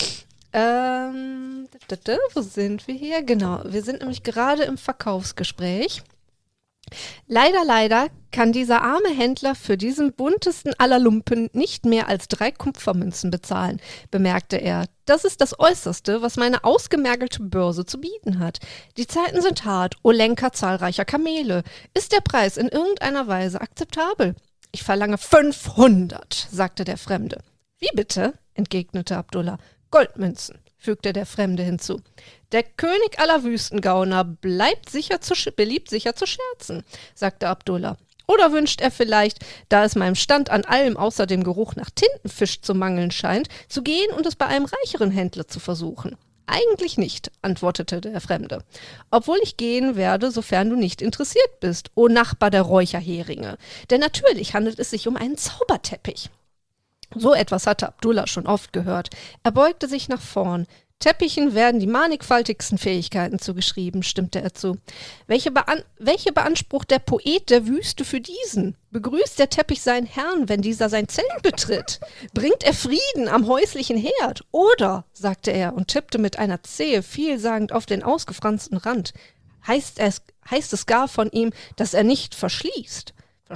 Wo sind wir hier? Genau, wir sind nämlich gerade im Verkaufsgespräch. Leider kann dieser arme Händler für diesen buntesten aller Lumpen nicht mehr als 3 Kupfermünzen bezahlen, bemerkte er. Das ist das Äußerste, was meine ausgemergelte Börse zu bieten hat. Die Zeiten sind hart, o Lenker zahlreicher Kamele. Ist der Preis in irgendeiner Weise akzeptabel? Ich verlange 500, sagte der Fremde. Wie bitte? Entgegnete Abdullah. Goldmünzen, fügte der Fremde hinzu. Der König aller Wüstengauner beliebt sicher zu scherzen, sagte Abdullah. Oder wünscht er vielleicht, da es meinem Stand an allem außer dem Geruch nach Tintenfisch zu mangeln scheint, zu gehen und es bei einem reicheren Händler zu versuchen? Eigentlich nicht, antwortete der Fremde. Obwohl ich gehen werde, sofern du nicht interessiert bist, o Nachbar der Räucherheringe. Denn natürlich handelt es sich um einen Zauberteppich. So etwas hatte Abdullah schon oft gehört. Er beugte sich nach vorn. Teppichen werden die mannigfaltigsten Fähigkeiten zugeschrieben, stimmte er zu. Welche beansprucht der Poet der Wüste für diesen? Begrüßt der Teppich seinen Herrn, wenn dieser sein Zelt betritt? Bringt er Frieden am häuslichen Herd? Oder, sagte er und tippte mit einer Zehe vielsagend auf den ausgefransten Rand, heißt es gar von ihm, dass er nicht verfliegt.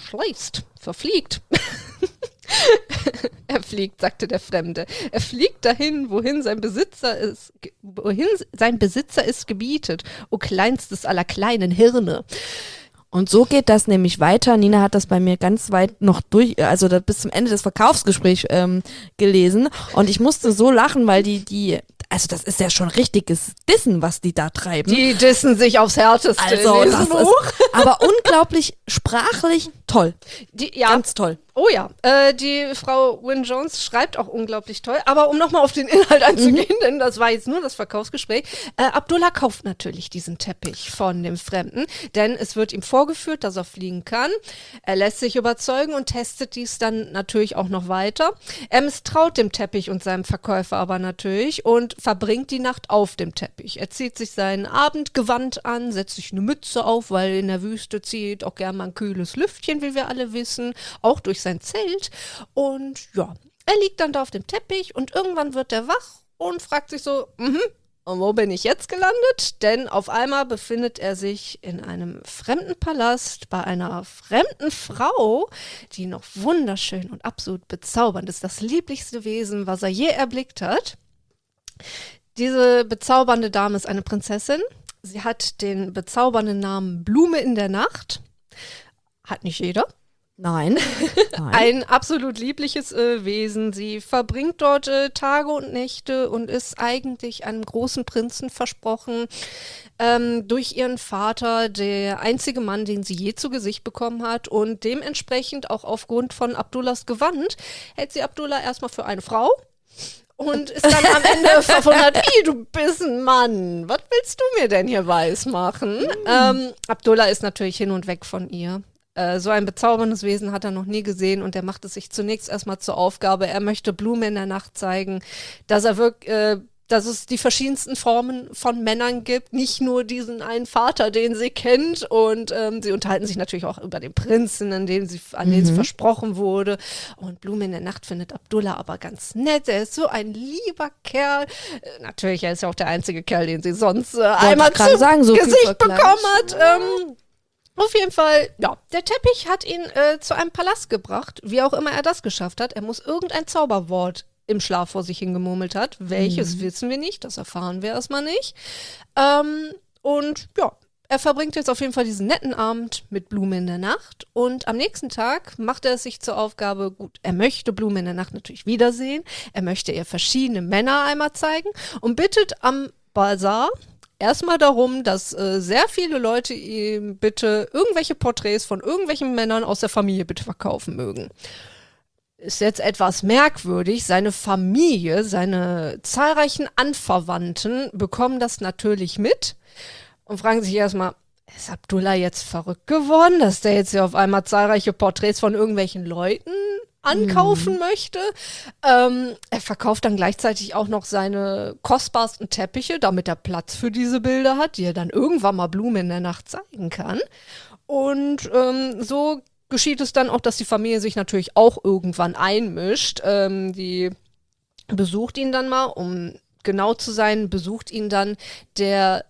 Er fliegt, sagte der Fremde. Er fliegt dahin, wohin sein Besitzer es gebietet. O kleinstes aller kleinen Hirne. Und so geht das nämlich weiter. Nina hat das bei mir ganz weit noch also bis zum Ende des Verkaufsgesprächs gelesen. Und ich musste so lachen, weil also das ist ja schon richtiges Dissen, was die da treiben. Die dissen sich aufs Härteste also, in diesem Buch. Aber unglaublich sprachlich toll. Ganz toll. Oh ja, die Frau Wynne Jones schreibt auch unglaublich toll. Aber um nochmal auf den Inhalt einzugehen, denn das war jetzt nur das Verkaufsgespräch. Abdullah kauft natürlich diesen Teppich von dem Fremden, denn es wird ihm vorgeführt, dass er fliegen kann. Er lässt sich überzeugen und testet dies dann natürlich auch noch weiter. Er misstraut dem Teppich und seinem Verkäufer aber natürlich und verbringt die Nacht auf dem Teppich. Er zieht sich sein Abendgewand an, setzt sich eine Mütze auf, weil in der Wüste zieht auch gerne mal ein kühles Lüftchen, wie wir alle wissen, auch durch sein Zelt. Und ja, er liegt dann da auf dem Teppich und irgendwann wird er wach und fragt sich so, und wo bin ich jetzt gelandet? Denn auf einmal befindet er sich in einem fremden Palast bei einer fremden Frau, die noch wunderschön und absolut bezaubernd ist. Das lieblichste Wesen, was er je erblickt hat. Diese bezaubernde Dame ist eine Prinzessin. Sie hat den bezaubernden Namen Blume in der Nacht. Hat nicht jeder. Nein. Ein absolut liebliches Wesen. Sie verbringt dort Tage und Nächte und ist eigentlich einem großen Prinzen versprochen. Durch ihren Vater, der einzige Mann, den sie je zu Gesicht bekommen hat. Und dementsprechend auch aufgrund von Abdullahs Gewand hält sie Abdullah erstmal für eine Frau. Und ist dann am Ende verwundert, wie, du bist ein Mann. Was willst du mir denn hier weismachen? Abdullah ist natürlich hin und weg von ihr. So ein bezauberndes Wesen hat er noch nie gesehen und er macht es sich zunächst erstmal zur Aufgabe, er möchte Blume in der Nacht zeigen, dass er wirklich dass es die verschiedensten Formen von Männern gibt, nicht nur diesen einen Vater, den sie kennt, und sie unterhalten sich natürlich auch über den Prinzen, an den sie versprochen wurde, und Blume in der Nacht findet Abdullah aber ganz nett, er ist so ein lieber Kerl, natürlich, er ist ja auch der einzige Kerl, den sie sonst einmal zu Gesicht bekommen hat, auf jeden Fall, ja, der Teppich hat ihn zu einem Palast gebracht, wie auch immer er das geschafft hat, er muss irgendein Zauberwort im Schlaf vor sich hingemurmelt hat. Welches wissen wir nicht, das erfahren wir erstmal nicht. Und ja, er verbringt jetzt auf jeden Fall diesen netten Abend mit Blume in der Nacht. Und am nächsten Tag macht er es sich zur Aufgabe, gut, er möchte Blume in der Nacht natürlich wiedersehen. Er möchte ihr verschiedene Männer einmal zeigen und bittet am Bazar erstmal darum, dass sehr viele Leute ihm bitte irgendwelche Porträts von irgendwelchen Männern aus der Familie bitte verkaufen mögen. Ist jetzt etwas merkwürdig. Seine Familie, seine zahlreichen Anverwandten bekommen das natürlich mit und fragen sich erstmal, ist Abdullah jetzt verrückt geworden, dass der jetzt hier auf einmal zahlreiche Porträts von irgendwelchen Leuten ankaufen möchte? Er verkauft dann gleichzeitig auch noch seine kostbarsten Teppiche, damit er Platz für diese Bilder hat, die er dann irgendwann mal Blume in der Nacht zeigen kann. Und so geschieht es dann auch, dass die Familie sich natürlich auch irgendwann einmischt. Die besucht ihn dann mal, um genau zu sein, besucht ihn dann der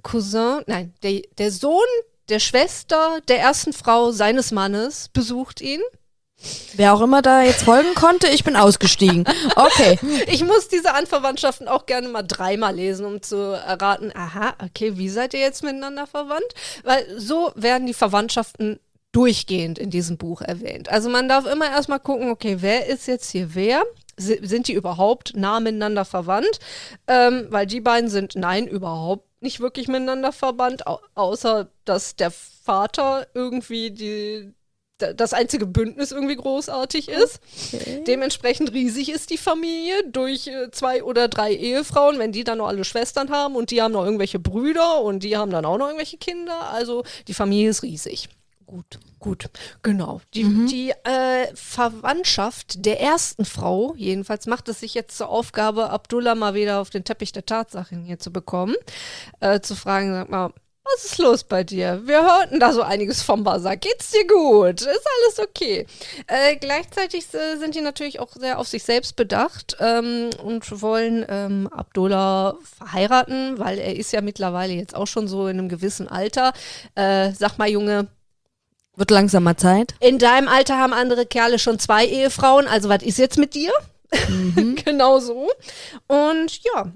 Sohn der Schwester der ersten Frau seines Mannes besucht ihn. Wer auch immer da jetzt folgen konnte, ich bin ausgestiegen. Okay. Ich muss diese Anverwandtschaften auch gerne mal 3-mal lesen, um zu erraten, aha, okay, wie seid ihr jetzt miteinander verwandt? Weil so werden die Verwandtschaften durchgehend in diesem Buch erwähnt. Also man darf immer erstmal gucken, okay, wer ist jetzt hier wer? Sind die überhaupt nah miteinander verwandt? Weil die beiden sind, nein, überhaupt nicht wirklich miteinander verwandt, außer dass der Vater irgendwie das einzige Bündnis irgendwie großartig ist. Okay. Dementsprechend riesig ist die Familie durch 2 oder 3 Ehefrauen, wenn die dann noch alle Schwestern haben und die haben noch irgendwelche Brüder und die haben dann auch noch irgendwelche Kinder. Also die Familie ist riesig. Gut, genau. Die Verwandtschaft der ersten Frau, jedenfalls macht es sich jetzt zur Aufgabe, Abdullah mal wieder auf den Teppich der Tatsachen hier zu bekommen, zu fragen, sag mal, was ist los bei dir? Wir hörten da so einiges vom Bazar. Geht's dir gut? Ist alles okay? Gleichzeitig sind die natürlich auch sehr auf sich selbst bedacht und wollen Abdullah verheiraten, weil er ist ja mittlerweile jetzt auch schon so in einem gewissen Alter. Sag mal, Junge, wird langsam mal Zeit. In deinem Alter haben andere Kerle schon 2 Ehefrauen, also was ist jetzt mit dir? Genau so. Und ja,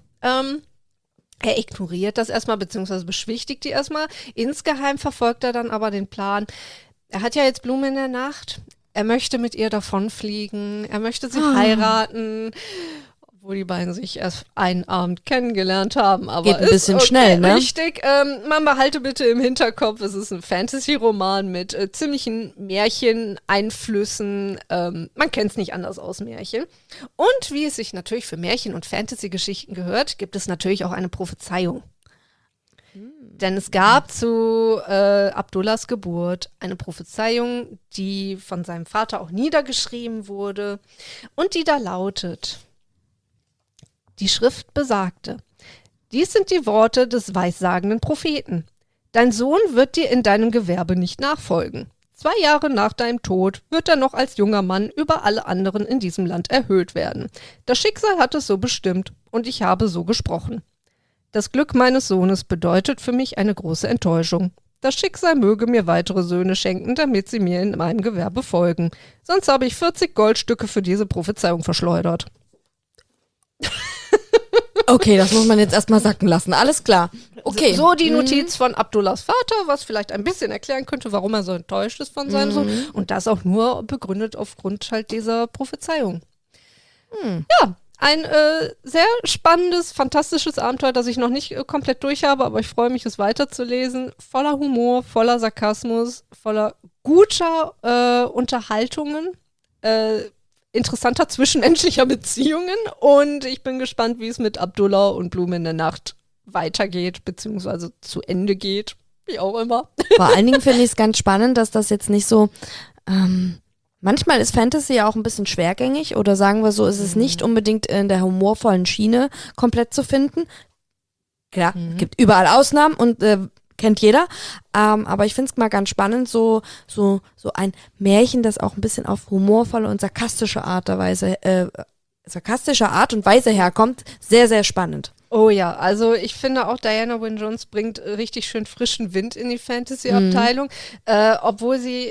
er ignoriert das erstmal, beziehungsweise beschwichtigt die erstmal. Insgeheim verfolgt er dann aber den Plan. Er hat ja jetzt Blume in der Nacht. Er möchte mit ihr davonfliegen. Er möchte sie heiraten. Obwohl die beiden sich erst einen Abend kennengelernt haben. Aber geht ein bisschen schnell, ne? Richtig. Man behalte bitte im Hinterkopf, es ist ein Fantasy-Roman mit ziemlichen Märchen-Einflüssen. Man kennt es nicht anders aus Märchen. Und wie es sich natürlich für Märchen- und Fantasy-Geschichten gehört, gibt es natürlich auch eine Prophezeiung. Denn es gab zu Abdullahs Geburt eine Prophezeiung, die von seinem Vater auch niedergeschrieben wurde und die da lautet: Die Schrift besagte: Dies sind die Worte des weissagenden Propheten. Dein Sohn wird dir in deinem Gewerbe nicht nachfolgen. 2 Jahre nach deinem Tod wird er noch als junger Mann über alle anderen in diesem Land erhöht werden. Das Schicksal hat es so bestimmt und ich habe so gesprochen. Das Glück meines Sohnes bedeutet für mich eine große Enttäuschung. Das Schicksal möge mir weitere Söhne schenken, damit sie mir in meinem Gewerbe folgen. Sonst habe ich 40 Goldstücke für diese Prophezeiung verschleudert. Okay, das muss man jetzt erstmal sacken lassen. Alles klar. Okay. So die Notiz von Abdullahs Vater, was vielleicht ein bisschen erklären könnte, warum er so enttäuscht ist von seinem Sohn. Und das auch nur begründet aufgrund halt dieser Prophezeiung. Ja, ein sehr spannendes, fantastisches Abenteuer, das ich noch nicht komplett durch habe, aber ich freue mich, es weiterzulesen. Voller Humor, voller Sarkasmus, voller guter Unterhaltungen, interessanter zwischenmenschlicher Beziehungen, und ich bin gespannt, wie es mit Abdullah und Blume in der Nacht weitergeht, beziehungsweise zu Ende geht, wie auch immer. Vor allen Dingen finde ich es ganz spannend, dass das jetzt nicht so Manchmal ist Fantasy ja auch ein bisschen schwergängig oder sagen wir so, ist es nicht unbedingt in der humorvollen Schiene komplett zu finden. Klar, gibt überall Ausnahmen und kennt jeder. Aber ich finde es mal ganz spannend, so ein Märchen, das auch ein bisschen auf humorvolle und sarkastische Art und Weise herkommt. Sehr, sehr spannend. Oh ja, also ich finde auch, Diana Wynne Jones bringt richtig schön frischen Wind in die Fantasy-Abteilung, obwohl sie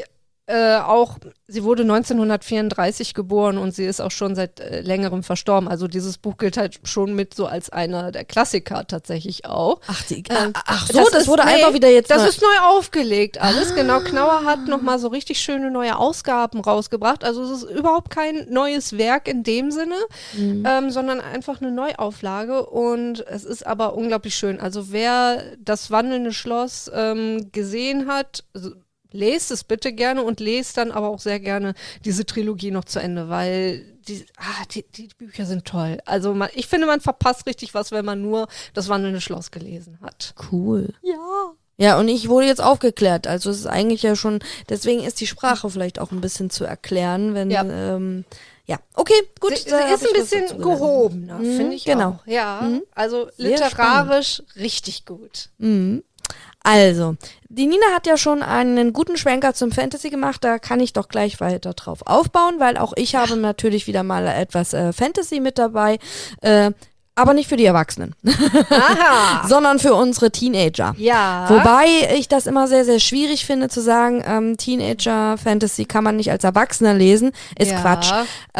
sie wurde 1934 geboren und sie ist auch schon seit längerem verstorben. Also dieses Buch gilt halt schon mit so als einer der Klassiker tatsächlich auch. Das wurde einfach wieder jetzt. Das ist neu aufgelegt alles. Genau, Knauer hat nochmal so richtig schöne neue Ausgaben rausgebracht. Also es ist überhaupt kein neues Werk in dem Sinne, sondern einfach eine Neuauflage und es ist aber unglaublich schön. Also wer das Wandelnde Schloss gesehen hat, lest es bitte gerne und lest dann aber auch sehr gerne diese Trilogie noch zu Ende, weil die Bücher sind toll. Also ich finde, man verpasst richtig was, wenn man nur das Wandelnde Schloss gelesen hat. Cool. Ja. Ja, und ich wurde jetzt aufgeklärt. Also es ist eigentlich ja schon, deswegen ist die Sprache vielleicht auch ein bisschen zu erklären, wenn okay, gut. Sie ist ein bisschen gehobener, finde ich auch. Ja, also literarisch richtig gut. Also, die Nina hat ja schon einen guten Schwenker zum Fantasy gemacht, da kann ich doch gleich weiter drauf aufbauen, weil auch ich habe natürlich wieder mal etwas Fantasy mit dabei, aber nicht für die Erwachsenen, sondern für unsere Teenager. Ja. Wobei ich das immer sehr, sehr schwierig finde zu sagen, Teenager-Fantasy kann man nicht als Erwachsener lesen, ist Quatsch.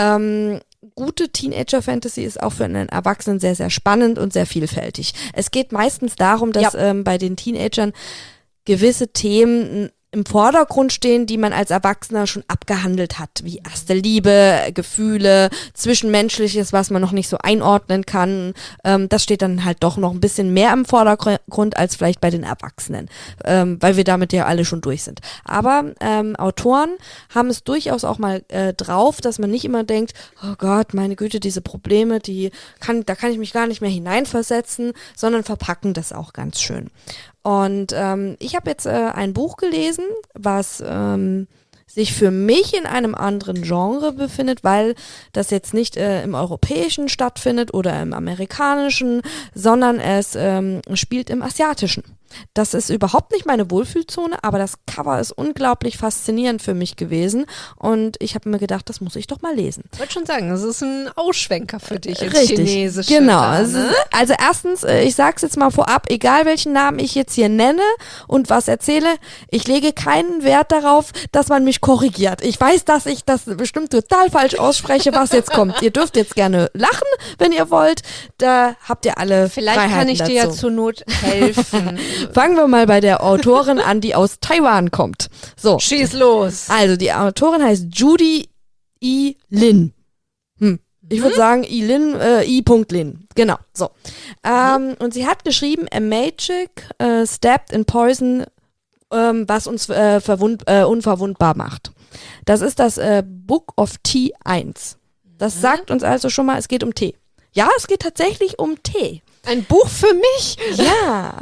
Gute Teenager-Fantasy ist auch für einen Erwachsenen sehr, sehr spannend und sehr vielfältig. Es geht meistens darum, dass bei den Teenagern gewisse Themen im Vordergrund stehen, die man als Erwachsener schon abgehandelt hat, wie erste Liebe, Gefühle, Zwischenmenschliches, was man noch nicht so einordnen kann. Das steht dann halt doch noch ein bisschen mehr im Vordergrund als vielleicht bei den Erwachsenen, weil wir damit ja alle schon durch sind. Aber Autoren haben es durchaus auch mal drauf, dass man nicht immer denkt, oh Gott, meine Güte, diese Probleme, da kann ich mich gar nicht mehr hineinversetzen, sondern verpacken das auch ganz schön. Und ich habe jetzt ein Buch gelesen, was sich für mich in einem anderen Genre befindet, weil das jetzt nicht im europäischen stattfindet oder im amerikanischen, sondern es spielt im asiatischen. Das ist überhaupt nicht meine Wohlfühlzone, aber das Cover ist unglaublich faszinierend für mich gewesen und ich habe mir gedacht, das muss ich doch mal lesen. Ich wollte schon sagen, das ist ein Ausschwenker für dich ins Richtig, Chinesische. Genau. Da, ne? Also erstens, ich sag's jetzt mal vorab, egal welchen Namen ich jetzt hier nenne und was erzähle, ich lege keinen Wert darauf, dass man mich korrigiert. Ich weiß, dass ich das bestimmt total falsch ausspreche, was jetzt kommt. Ihr dürft jetzt gerne lachen, wenn ihr wollt. Da habt ihr alle Vielleicht Freiheiten kann ich dir ja zur Not helfen. Fangen wir mal bei der Autorin an, die aus Taiwan kommt. So. Schieß los. Also die Autorin heißt Judy E. Lin. Ich würde sagen I.Lin. Genau. So. Und sie hat geschrieben A Magic Steeped in Poison, was uns unverwundbar macht. Das ist das Book of Tea 1. Das sagt uns also schon mal, es geht um Tee. Ja, es geht tatsächlich um Tee. Ein Buch für mich? Ja,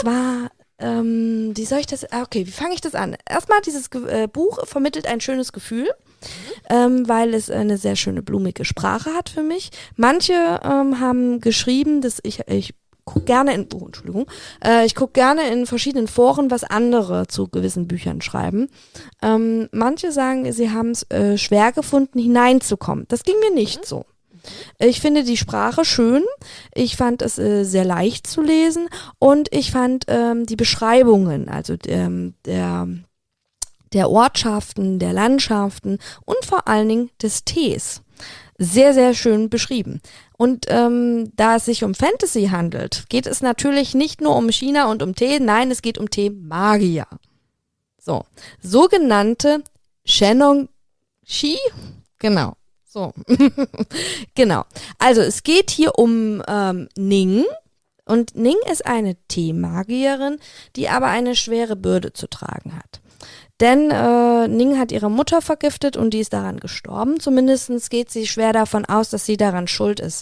wie soll ich das, wie fange ich das an? Erstmal, dieses Buch vermittelt ein schönes Gefühl, weil es eine sehr schöne, blumige Sprache hat für mich. Manche haben geschrieben, dass ich gucke gerne in verschiedenen Foren, was andere zu gewissen Büchern schreiben. Manche sagen, sie haben es schwer gefunden, hineinzukommen. Das ging mir nicht so. Ich finde die Sprache schön, ich fand es sehr leicht zu lesen und ich fand die Beschreibungen, also der Ortschaften, der Landschaften und vor allen Dingen des Tees sehr, sehr schön beschrieben. Und da es sich um Fantasy handelt, geht es natürlich nicht nur um China und um Tee, nein, es geht um Tee-Magier. So, sogenannte Shennong-Shi, genau. So, genau. Also es geht hier um Ning und Ning ist eine Teemagierin, die aber eine schwere Bürde zu tragen hat. Denn Ning hat ihre Mutter vergiftet und die ist daran gestorben. Zumindest geht sie schwer davon aus, dass sie daran schuld ist.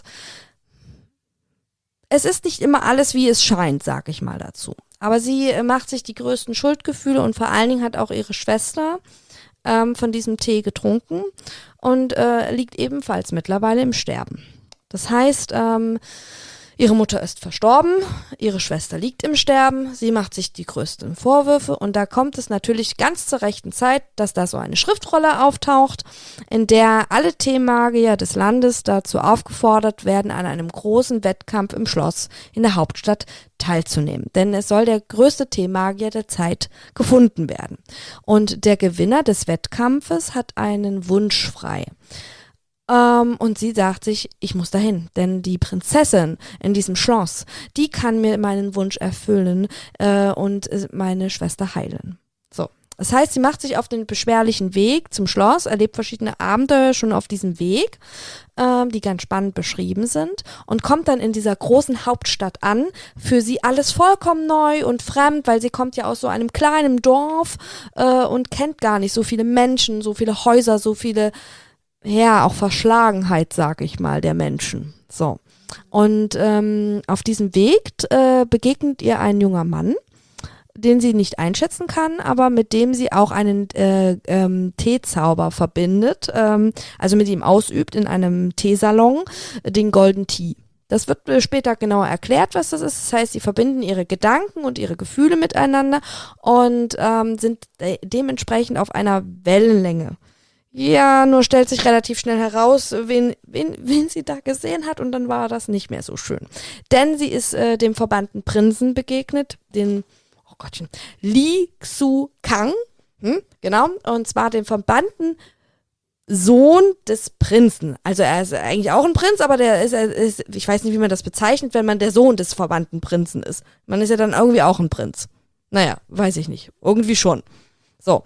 Es ist nicht immer alles, wie es scheint, sag ich mal dazu. Aber sie macht sich die größten Schuldgefühle und vor allen Dingen hat auch ihre Schwester von diesem Tee getrunken und liegt ebenfalls mittlerweile im Sterben. Das heißt, ihre Mutter ist verstorben, ihre Schwester liegt im Sterben, sie macht sich die größten Vorwürfe und da kommt es natürlich ganz zur rechten Zeit, dass da so eine Schriftrolle auftaucht, in der alle Teemagier des Landes dazu aufgefordert werden, an einem großen Wettkampf im Schloss in der Hauptstadt teilzunehmen. Denn es soll der größte Teemagier der Zeit gefunden werden. Und der Gewinner des Wettkampfes hat einen Wunsch frei. Und sie sagt sich, ich muss dahin, denn die Prinzessin in diesem Schloss, die kann mir meinen Wunsch erfüllen und meine Schwester heilen. So, das heißt, sie macht sich auf den beschwerlichen Weg zum Schloss, erlebt verschiedene Abenteuer schon auf diesem Weg, die ganz spannend beschrieben sind und kommt dann in dieser großen Hauptstadt an, für sie alles vollkommen neu und fremd, weil sie kommt ja aus so einem kleinen Dorf und kennt gar nicht so viele Menschen, so viele Häuser, so viele auch Verschlagenheit, sag ich mal, der Menschen. So. Und auf diesem Weg begegnet ihr ein junger Mann, den sie nicht einschätzen kann, aber mit dem sie auch einen Teezauber verbindet, also mit ihm ausübt in einem Teesalon, den Golden Tea. Das wird später genauer erklärt, was das ist. Das heißt, sie verbinden ihre Gedanken und ihre Gefühle miteinander und sind dementsprechend auf einer Wellenlänge. Ja, nur stellt sich relativ schnell heraus, wen sie da gesehen hat und dann war das nicht mehr so schön. Denn sie ist dem verbannten Prinzen begegnet, den, oh Gottchen, Li Xu Kang, genau, und zwar dem verbannten Sohn des Prinzen. Also er ist eigentlich auch ein Prinz, aber der ist, ich weiß nicht, wie man das bezeichnet, wenn man der Sohn des verbannten Prinzen ist. Man ist ja dann irgendwie auch ein Prinz. Naja, weiß ich nicht. Irgendwie schon. So,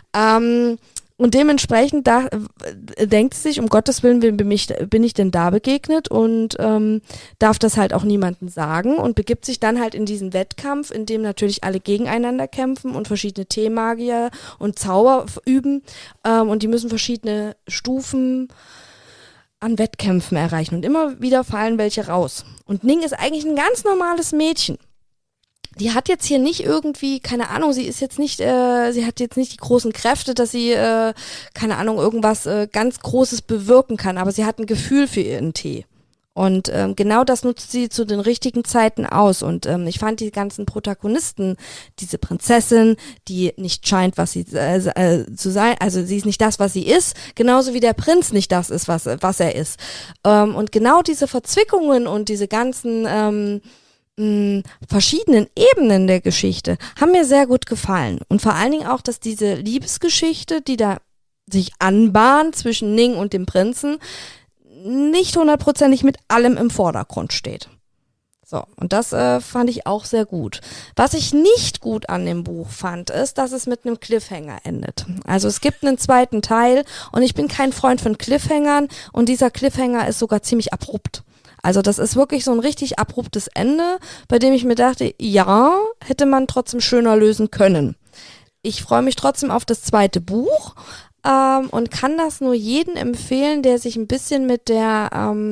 und dementsprechend denkt sie sich, um Gottes Willen bin ich denn da begegnet und darf das halt auch niemandem sagen und begibt sich dann halt in diesen Wettkampf, in dem natürlich alle gegeneinander kämpfen und verschiedene Teemagier und Zauber üben und die müssen verschiedene Stufen an Wettkämpfen erreichen und immer wieder fallen welche raus. Und Ning ist eigentlich ein ganz normales Mädchen. Die hat jetzt hier nicht irgendwie, keine Ahnung, sie hat jetzt nicht die großen Kräfte, dass sie, keine Ahnung, irgendwas ganz Großes bewirken kann, aber sie hat ein Gefühl für ihren Tee. Und genau das nutzt sie zu den richtigen Zeiten aus. Und ich fand die ganzen Protagonisten, diese Prinzessin, die nicht scheint, was sie zu sein, also sie ist nicht das, was sie ist, genauso wie der Prinz nicht das ist, was er ist. Und genau diese Verzwickungen und diese ganzen verschiedenen Ebenen der Geschichte haben mir sehr gut gefallen. Und vor allen Dingen auch, dass diese Liebesgeschichte, die da sich anbahnt zwischen Ning und dem Prinzen, nicht 100%ig mit allem im Vordergrund steht. So, und das fand ich auch sehr gut. Was ich nicht gut an dem Buch fand, ist, dass es mit einem Cliffhanger endet. Also es gibt einen zweiten Teil und ich bin kein Freund von Cliffhangern und dieser Cliffhanger ist sogar ziemlich abrupt. Also das ist wirklich so ein richtig abruptes Ende, bei dem ich mir dachte, ja, hätte man trotzdem schöner lösen können. Ich freue mich trotzdem auf das zweite Buch und kann das nur jedem empfehlen, der sich ein bisschen mit der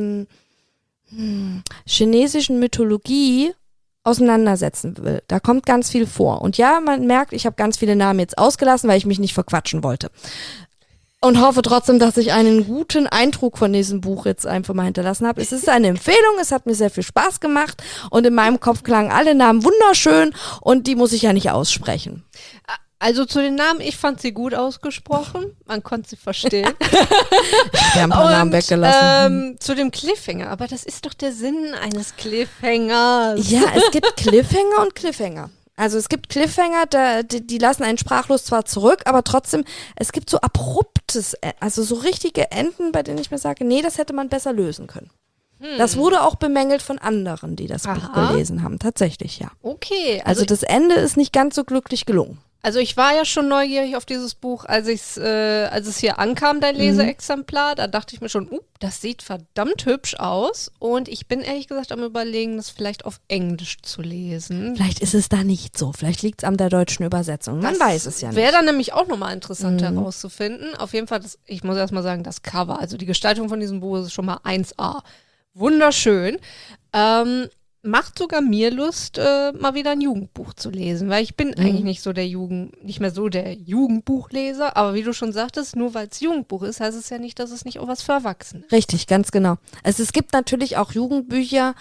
chinesischen Mythologie auseinandersetzen will. Da kommt ganz viel vor. Und ja, man merkt, ich habe ganz viele Namen jetzt ausgelassen, weil ich mich nicht verquatschen wollte. Und hoffe trotzdem, dass ich einen guten Eindruck von diesem Buch jetzt einfach mal hinterlassen habe. Es ist eine Empfehlung, es hat mir sehr viel Spaß gemacht und in meinem Kopf klangen alle Namen wunderschön und die muss ich ja nicht aussprechen. Also zu den Namen, ich fand sie gut ausgesprochen, man konnte sie verstehen. Wir haben ein paar Namen weggelassen. Zu dem Cliffhanger, aber das ist doch der Sinn eines Cliffhangers. Ja, es gibt Cliffhanger und Cliffhanger. Also es gibt Cliffhanger, die lassen einen sprachlos zwar zurück, aber trotzdem, es gibt so abruptes, also so richtige Enden, bei denen ich mir sage, nee, das hätte man besser lösen können. Das wurde auch bemängelt von anderen, die das Buch gelesen haben, tatsächlich, ja. Okay. Also das Ende ist nicht ganz so glücklich gelungen. Also ich war ja schon neugierig auf dieses Buch, als es hier ankam, dein Leseexemplar. Da dachte ich mir schon, das sieht verdammt hübsch aus. Und ich bin ehrlich gesagt am Überlegen, das vielleicht auf Englisch zu lesen. Vielleicht ist es da nicht so. Vielleicht liegt es an der deutschen Übersetzung. Man weiß es ja nicht. Wäre dann nämlich auch nochmal interessant herauszufinden. Auf jeden Fall, ich muss erstmal sagen, das Cover, also die Gestaltung von diesem Buch ist schon mal 1A. Wunderschön. macht sogar mir Lust, mal wieder ein Jugendbuch zu lesen, weil ich bin eigentlich nicht mehr so der Jugendbuchleser, aber wie du schon sagtest, nur weil es Jugendbuch ist, heißt es ja nicht, dass es nicht auch was für Erwachsene ist. Richtig, ganz genau. Also es gibt natürlich auch Jugendbücher,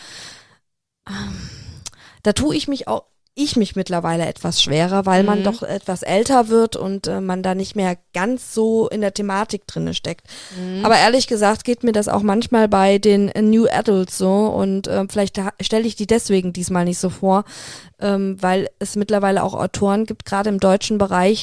da tue ich mich mittlerweile etwas schwerer, weil man doch etwas älter wird und man da nicht mehr ganz so in der Thematik drinne steckt. Aber ehrlich gesagt geht mir das auch manchmal bei den New Adults so und vielleicht stelle ich die deswegen diesmal nicht so vor, weil es mittlerweile auch Autoren gibt, gerade im deutschen Bereich,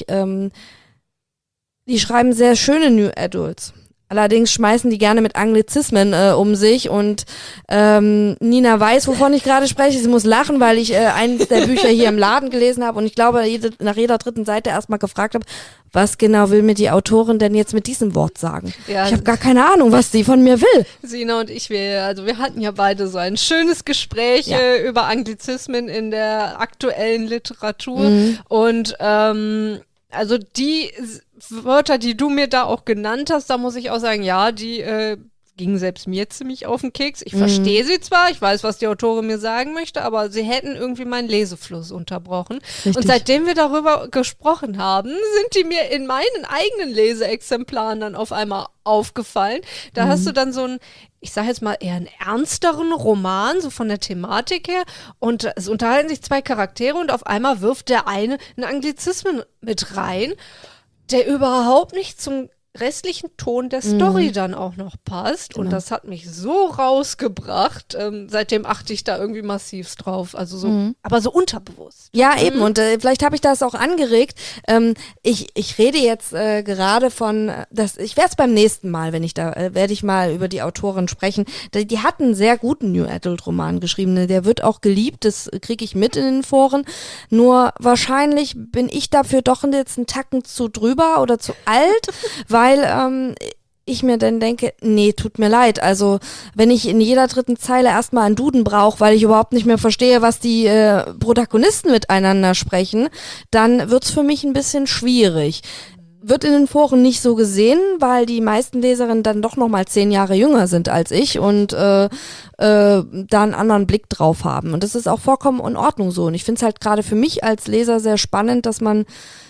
die schreiben sehr schöne New Adults. Allerdings schmeißen die gerne mit Anglizismen um sich und Nina weiß, wovon ich gerade spreche. Sie muss lachen, weil ich eines der Bücher hier im Laden gelesen habe und ich glaube, nach jeder dritten Seite erstmal gefragt habe, was genau will mir die Autorin denn jetzt mit diesem Wort sagen? Ja, ich habe gar keine Ahnung, was sie von mir will. Sina und ich, wir hatten ja beide so ein schönes Gespräch über Anglizismen in der aktuellen Literatur und also die Wörter, die du mir da auch genannt hast, da muss ich auch sagen, ja, die gingen selbst mir ziemlich auf den Keks. Ich verstehe sie zwar, ich weiß, was die Autorin mir sagen möchte, aber sie hätten irgendwie meinen Lesefluss unterbrochen. Richtig. Und seitdem wir darüber gesprochen haben, sind die mir in meinen eigenen Leseexemplaren dann auf einmal aufgefallen. Da hast du dann so ein, ich sage jetzt mal eher einen ernsteren Roman, so von der Thematik her. Und es unterhalten sich zwei Charaktere und auf einmal wirft der eine einen Anglizismen mit rein, der überhaupt nicht zum restlichen Ton der Story dann auch noch passt. Genau. Und das hat mich so rausgebracht. Seitdem achte ich da irgendwie massiv drauf. Also so, aber so unterbewusst. Ja, eben. Und vielleicht habe ich das auch angeregt. Ich rede jetzt gerade von, ich werde es beim nächsten Mal, wenn ich da, werde ich mal über die Autorin sprechen. Die hat einen sehr guten New Adult Roman geschrieben. Der wird auch geliebt. Das kriege ich mit in den Foren. Nur wahrscheinlich bin ich dafür doch jetzt einen Tacken zu drüber oder zu alt, weil ich mir dann denke, nee, tut mir leid. Also wenn ich in jeder dritten Zeile erstmal einen Duden brauche, weil ich überhaupt nicht mehr verstehe, was die Protagonisten miteinander sprechen, dann wird's für mich ein bisschen schwierig. Wird in den Foren nicht so gesehen, weil die meisten Leserinnen dann doch noch mal 10 Jahre jünger sind als ich und da einen anderen Blick drauf haben. Und das ist auch vollkommen in Ordnung so. Und ich finde es halt gerade für mich als Leser sehr spannend, dass man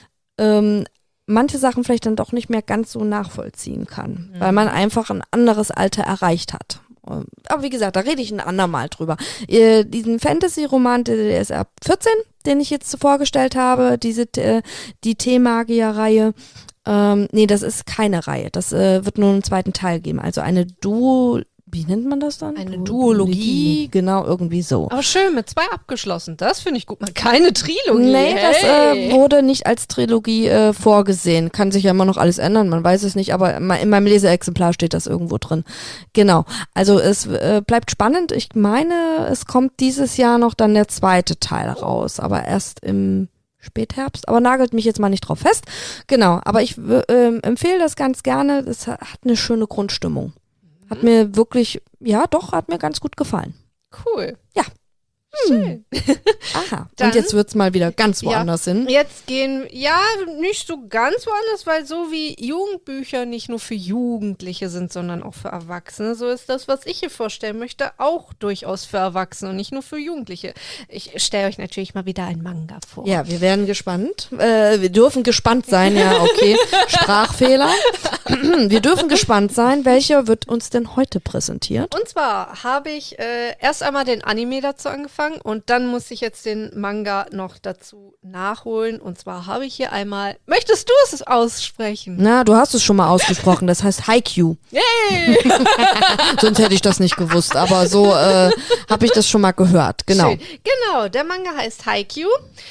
manche Sachen vielleicht dann doch nicht mehr ganz so nachvollziehen kann, weil man einfach ein anderes Alter erreicht hat. Aber wie gesagt, da rede ich ein andermal drüber. Diesen Fantasy-Roman, der ist ab 14, den ich jetzt vorgestellt habe, die T-Magier-Reihe. Nee, das ist keine Reihe. Das wird nur einen zweiten Teil geben. Also eine wie nennt man das dann? Eine Duologie. Genau, irgendwie so. Aber schön, mit 2 abgeschlossen. Das finde ich gut. Man, keine Trilogie. Nee, das wurde nicht als Trilogie vorgesehen. Kann sich ja immer noch alles ändern, man weiß es nicht, aber in meinem Leseexemplar steht das irgendwo drin. Genau, also es bleibt spannend. Ich meine, es kommt dieses Jahr noch dann der zweite Teil raus, aber erst im Spätherbst, aber nagelt mich jetzt mal nicht drauf fest. Genau, aber ich empfehle das ganz gerne. Das hat eine schöne Grundstimmung. Hat mir wirklich, hat mir ganz gut gefallen. Cool. Ja. Schön. Aha. Dann, und jetzt wird's mal wieder ganz woanders hin. Jetzt gehen, nicht so ganz woanders, weil so wie Jugendbücher nicht nur für Jugendliche sind, sondern auch für Erwachsene, so ist das, was ich hier vorstellen möchte, auch durchaus für Erwachsene und nicht nur für Jugendliche. Ich stelle euch natürlich mal wieder ein Manga vor. Ja, wir werden gespannt. Wir dürfen gespannt sein, ja, okay. Sprachfehler. Wir dürfen gespannt sein. Welcher wird uns denn heute präsentiert? Und zwar habe ich erst einmal den Anime dazu angefangen und dann muss ich jetzt den Manga noch dazu nachholen. Und zwar habe ich hier einmal, möchtest du es aussprechen? Na, du hast es schon mal ausgesprochen, das heißt Haikyuu. Yay! Sonst hätte ich das nicht gewusst, aber so habe ich das schon mal gehört, genau. Schön. Genau, der Manga heißt Haikyuu.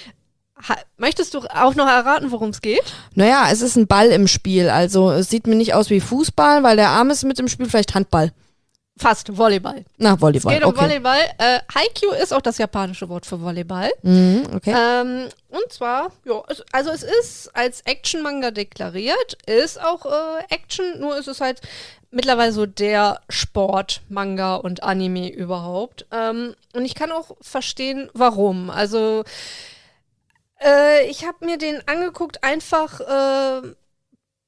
Möchtest du auch noch erraten, worum es geht? Naja, es ist ein Ball im Spiel, also es sieht mir nicht aus wie Fußball, weil der Arm ist mit im Spiel, vielleicht Handball. Fast, Volleyball. Na, Volleyball, es geht um Volleyball. Haikyuu ist auch das japanische Wort für Volleyball. Okay. Und zwar, es ist als Action-Manga deklariert, ist auch Action, nur ist es halt mittlerweile so der Sport-Manga und Anime überhaupt. Und ich kann auch verstehen, warum. Also, ich habe mir den angeguckt, einfach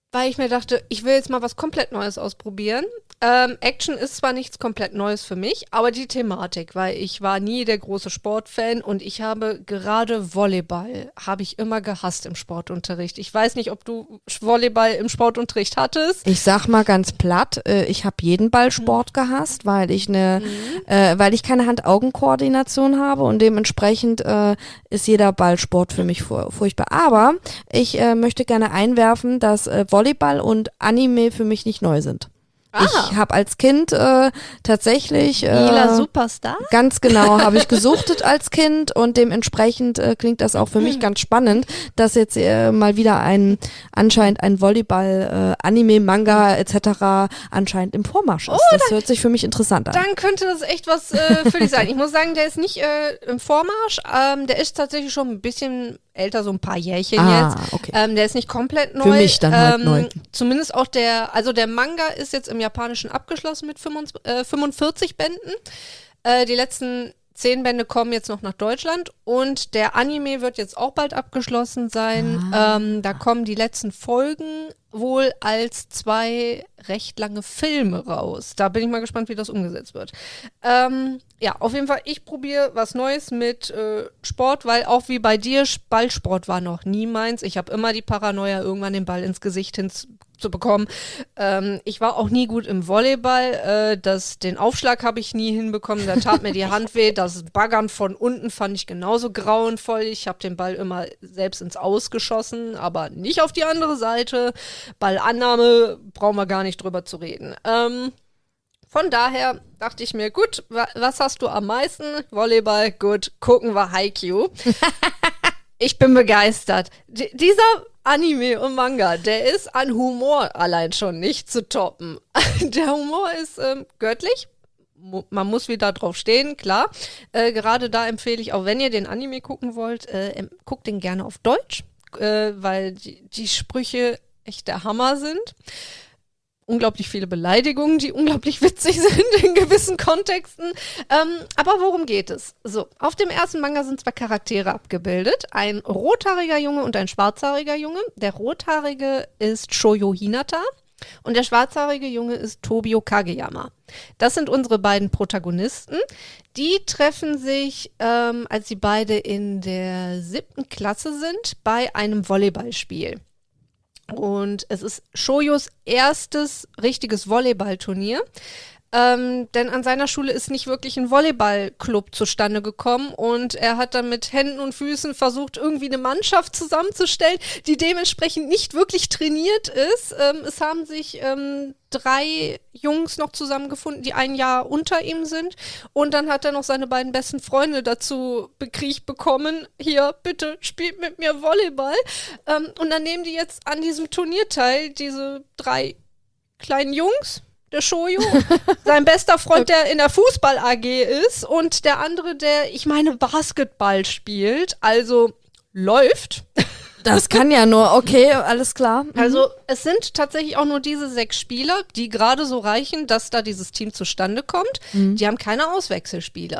weil ich mir dachte, ich will jetzt mal was komplett Neues ausprobieren. Action ist zwar nichts komplett Neues für mich, aber die Thematik, weil ich war nie der große Sportfan und ich habe gerade Volleyball, habe ich immer gehasst im Sportunterricht. Ich weiß nicht, ob du Volleyball im Sportunterricht hattest. Ich sag mal ganz platt, ich habe jeden Ballsport gehasst, weil ich weil ich keine Hand-Augen-Koordination habe und dementsprechend ist jeder Ballsport für mich furchtbar. Aber ich möchte gerne einwerfen, dass Volleyball und Anime für mich nicht neu sind. Ich habe als Kind tatsächlich Lila Superstar? Ganz genau, habe ich gesuchtet als Kind und dementsprechend klingt das auch für mich ganz spannend, dass jetzt mal wieder anscheinend ein Volleyball, Anime, Manga etc. anscheinend im Vormarsch ist. Das hört sich für mich interessant an. Dann könnte das echt was für dich sein. Ich muss sagen, der ist nicht im Vormarsch, der ist tatsächlich schon ein bisschen älter, so ein paar Jährchen jetzt. Okay. Der ist nicht komplett neu. Für mich dann halt neu. Zumindest auch der Manga ist jetzt im Japanischen abgeschlossen mit 45 Bänden. Die letzten 10 Bände kommen jetzt noch nach Deutschland und der Anime wird jetzt auch bald abgeschlossen sein. Da kommen die letzten Folgen wohl als 2 recht lange Filme raus. Da bin ich mal gespannt, wie das umgesetzt wird. Ja, auf jeden Fall, ich probiere was Neues mit Sport, weil auch wie bei dir, Ballsport war noch nie meins. Ich habe immer die Paranoia, irgendwann den Ball ins Gesicht hinzubekommen. Ich war auch nie gut im Volleyball. Den Aufschlag habe ich nie hinbekommen. Da tat mir die Hand weh. Das Baggern von unten fand ich genauso grauenvoll. Ich habe den Ball immer selbst ins Aus geschossen, aber nicht auf die andere Seite. Ballannahme brauchen wir gar nicht drüber zu reden. Von daher dachte ich mir, gut, was hast du am meisten? Volleyball, gut, gucken wir Haikyuu. Ich bin begeistert. Dieser Anime und Manga, der ist an Humor allein schon nicht zu toppen. Der Humor ist göttlich. Man muss wieder drauf stehen, klar. Gerade da empfehle ich, auch wenn ihr den Anime gucken wollt, guckt den gerne auf Deutsch, weil die Sprüche echt der Hammer sind. Unglaublich viele Beleidigungen, die unglaublich witzig sind in gewissen Kontexten. Aber worum geht es? So, auf dem ersten Manga sind 2 Charaktere abgebildet. Ein rothaariger Junge und ein schwarzhaariger Junge. Der rothaarige ist Shoyo Hinata und der schwarzhaarige Junge ist Tobio Kageyama. Das sind unsere beiden Protagonisten. Die treffen sich, als sie beide in der 7. Klasse sind, bei einem Volleyballspiel. Und es ist Shoyos erstes richtiges Volleyballturnier. Denn an seiner Schule ist nicht wirklich ein Volleyballclub zustande gekommen und er hat dann mit Händen und Füßen versucht, irgendwie eine Mannschaft zusammenzustellen, die dementsprechend nicht wirklich trainiert ist. Es haben sich 3 Jungs noch zusammengefunden, die ein Jahr unter ihm sind und dann hat er noch seine beiden besten Freunde dazu bekriegt bekommen, hier, bitte, spielt mit mir Volleyball. Und dann nehmen die jetzt an diesem Turnier teil, diese 3 kleinen Jungs, der Shoyo, sein bester Freund, der in der Fußball-AG ist und der andere, der, ich meine, Basketball spielt, also läuft. Das kann ja nur, okay, alles klar. Also es sind tatsächlich auch nur diese 6 Spieler, die gerade so reichen, dass da dieses Team zustande kommt. Die haben keine Auswechselspieler.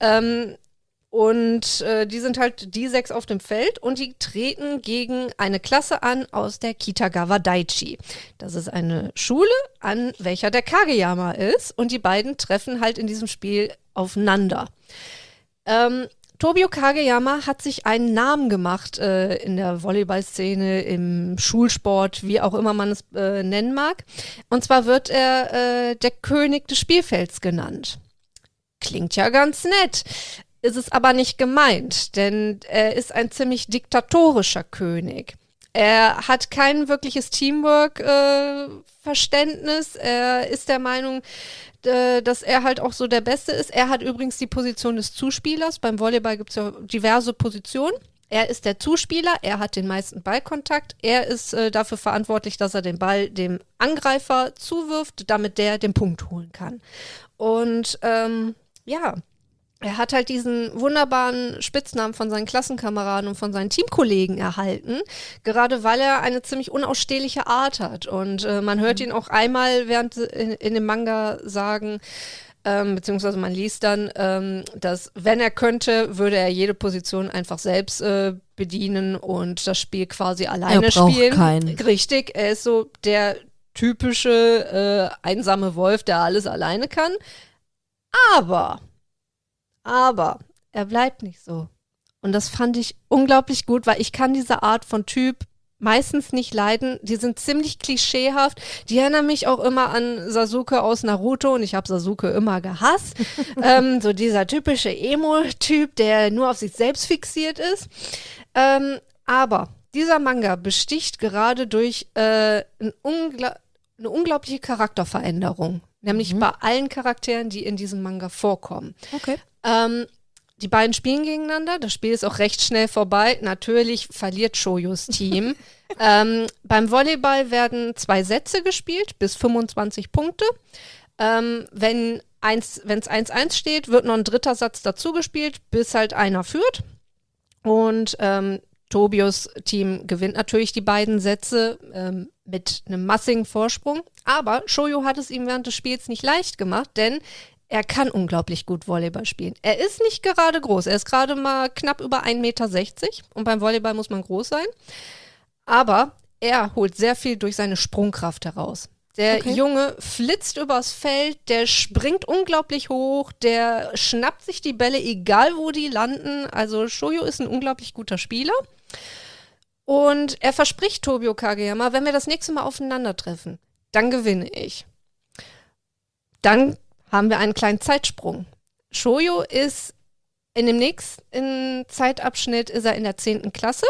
Und die sind halt die 6 auf dem Feld und die treten gegen eine Klasse an aus der Kitagawa Daichi. Das ist eine Schule, an welcher der Kageyama ist und die beiden treffen halt in diesem Spiel aufeinander. Tobio Kageyama hat sich einen Namen gemacht in der Volleyballszene, im Schulsport, wie auch immer man es nennen mag. Und zwar wird er der König des Spielfelds genannt. Klingt ja ganz nett. Ist es aber nicht gemeint, denn er ist ein ziemlich diktatorischer König. Er hat kein wirkliches Teamwork-Verständnis. Er ist der Meinung, dass er halt auch so der Beste ist. Er hat übrigens die Position des Zuspielers. Beim Volleyball gibt es ja diverse Positionen. Er ist der Zuspieler, er hat den meisten Ballkontakt. Er ist dafür verantwortlich, dass er den Ball dem Angreifer zuwirft, damit der den Punkt holen kann. Und ja, er hat halt diesen wunderbaren Spitznamen von seinen Klassenkameraden und von seinen Teamkollegen erhalten, gerade weil er eine ziemlich unausstehliche Art hat. Und man hört ihn auch einmal während in dem Manga sagen, beziehungsweise man liest dann, dass, wenn er könnte, würde er jede Position einfach selbst bedienen und das Spiel quasi alleine spielen. Keinen. Richtig, er ist so der typische einsame Wolf, der alles alleine kann. Aber er bleibt nicht so. Und das fand ich unglaublich gut, weil ich kann diese Art von Typ meistens nicht leiden. Die sind ziemlich klischeehaft. Die erinnern mich auch immer an Sasuke aus Naruto und ich habe Sasuke immer gehasst. So dieser typische Emo-Typ, der nur auf sich selbst fixiert ist. Aber dieser Manga besticht gerade durch eine unglaubliche Charakterveränderung. Nämlich bei allen Charakteren, die in diesem Manga vorkommen. Okay. Die beiden spielen gegeneinander. Das Spiel ist auch recht schnell vorbei. Natürlich verliert Shoyos Team. Beim Volleyball werden 2 Sätze gespielt, bis 25 Punkte. Wenn es 1-1 steht, wird noch ein 3. Satz dazu gespielt, bis halt einer führt. Und Tobios Team gewinnt natürlich die beiden Sätze mit einem massigen Vorsprung. Aber Shoyo hat es ihm während des Spiels nicht leicht gemacht, denn er kann unglaublich gut Volleyball spielen. Er ist nicht gerade groß. Er ist gerade mal knapp über 1,60 Meter. Und beim Volleyball muss man groß sein. Aber er holt sehr viel durch seine Sprungkraft heraus. Der Junge flitzt übers Feld, der springt unglaublich hoch, der schnappt sich die Bälle, egal wo die landen. Also Shoyo ist ein unglaublich guter Spieler. Und er verspricht Tobio Kageyama, wenn wir das nächste Mal aufeinandertreffen, dann gewinne ich. Dann haben wir einen kleinen Zeitsprung. Shoyo ist in dem nächsten Zeitabschnitt ist er in der 10. Klasse.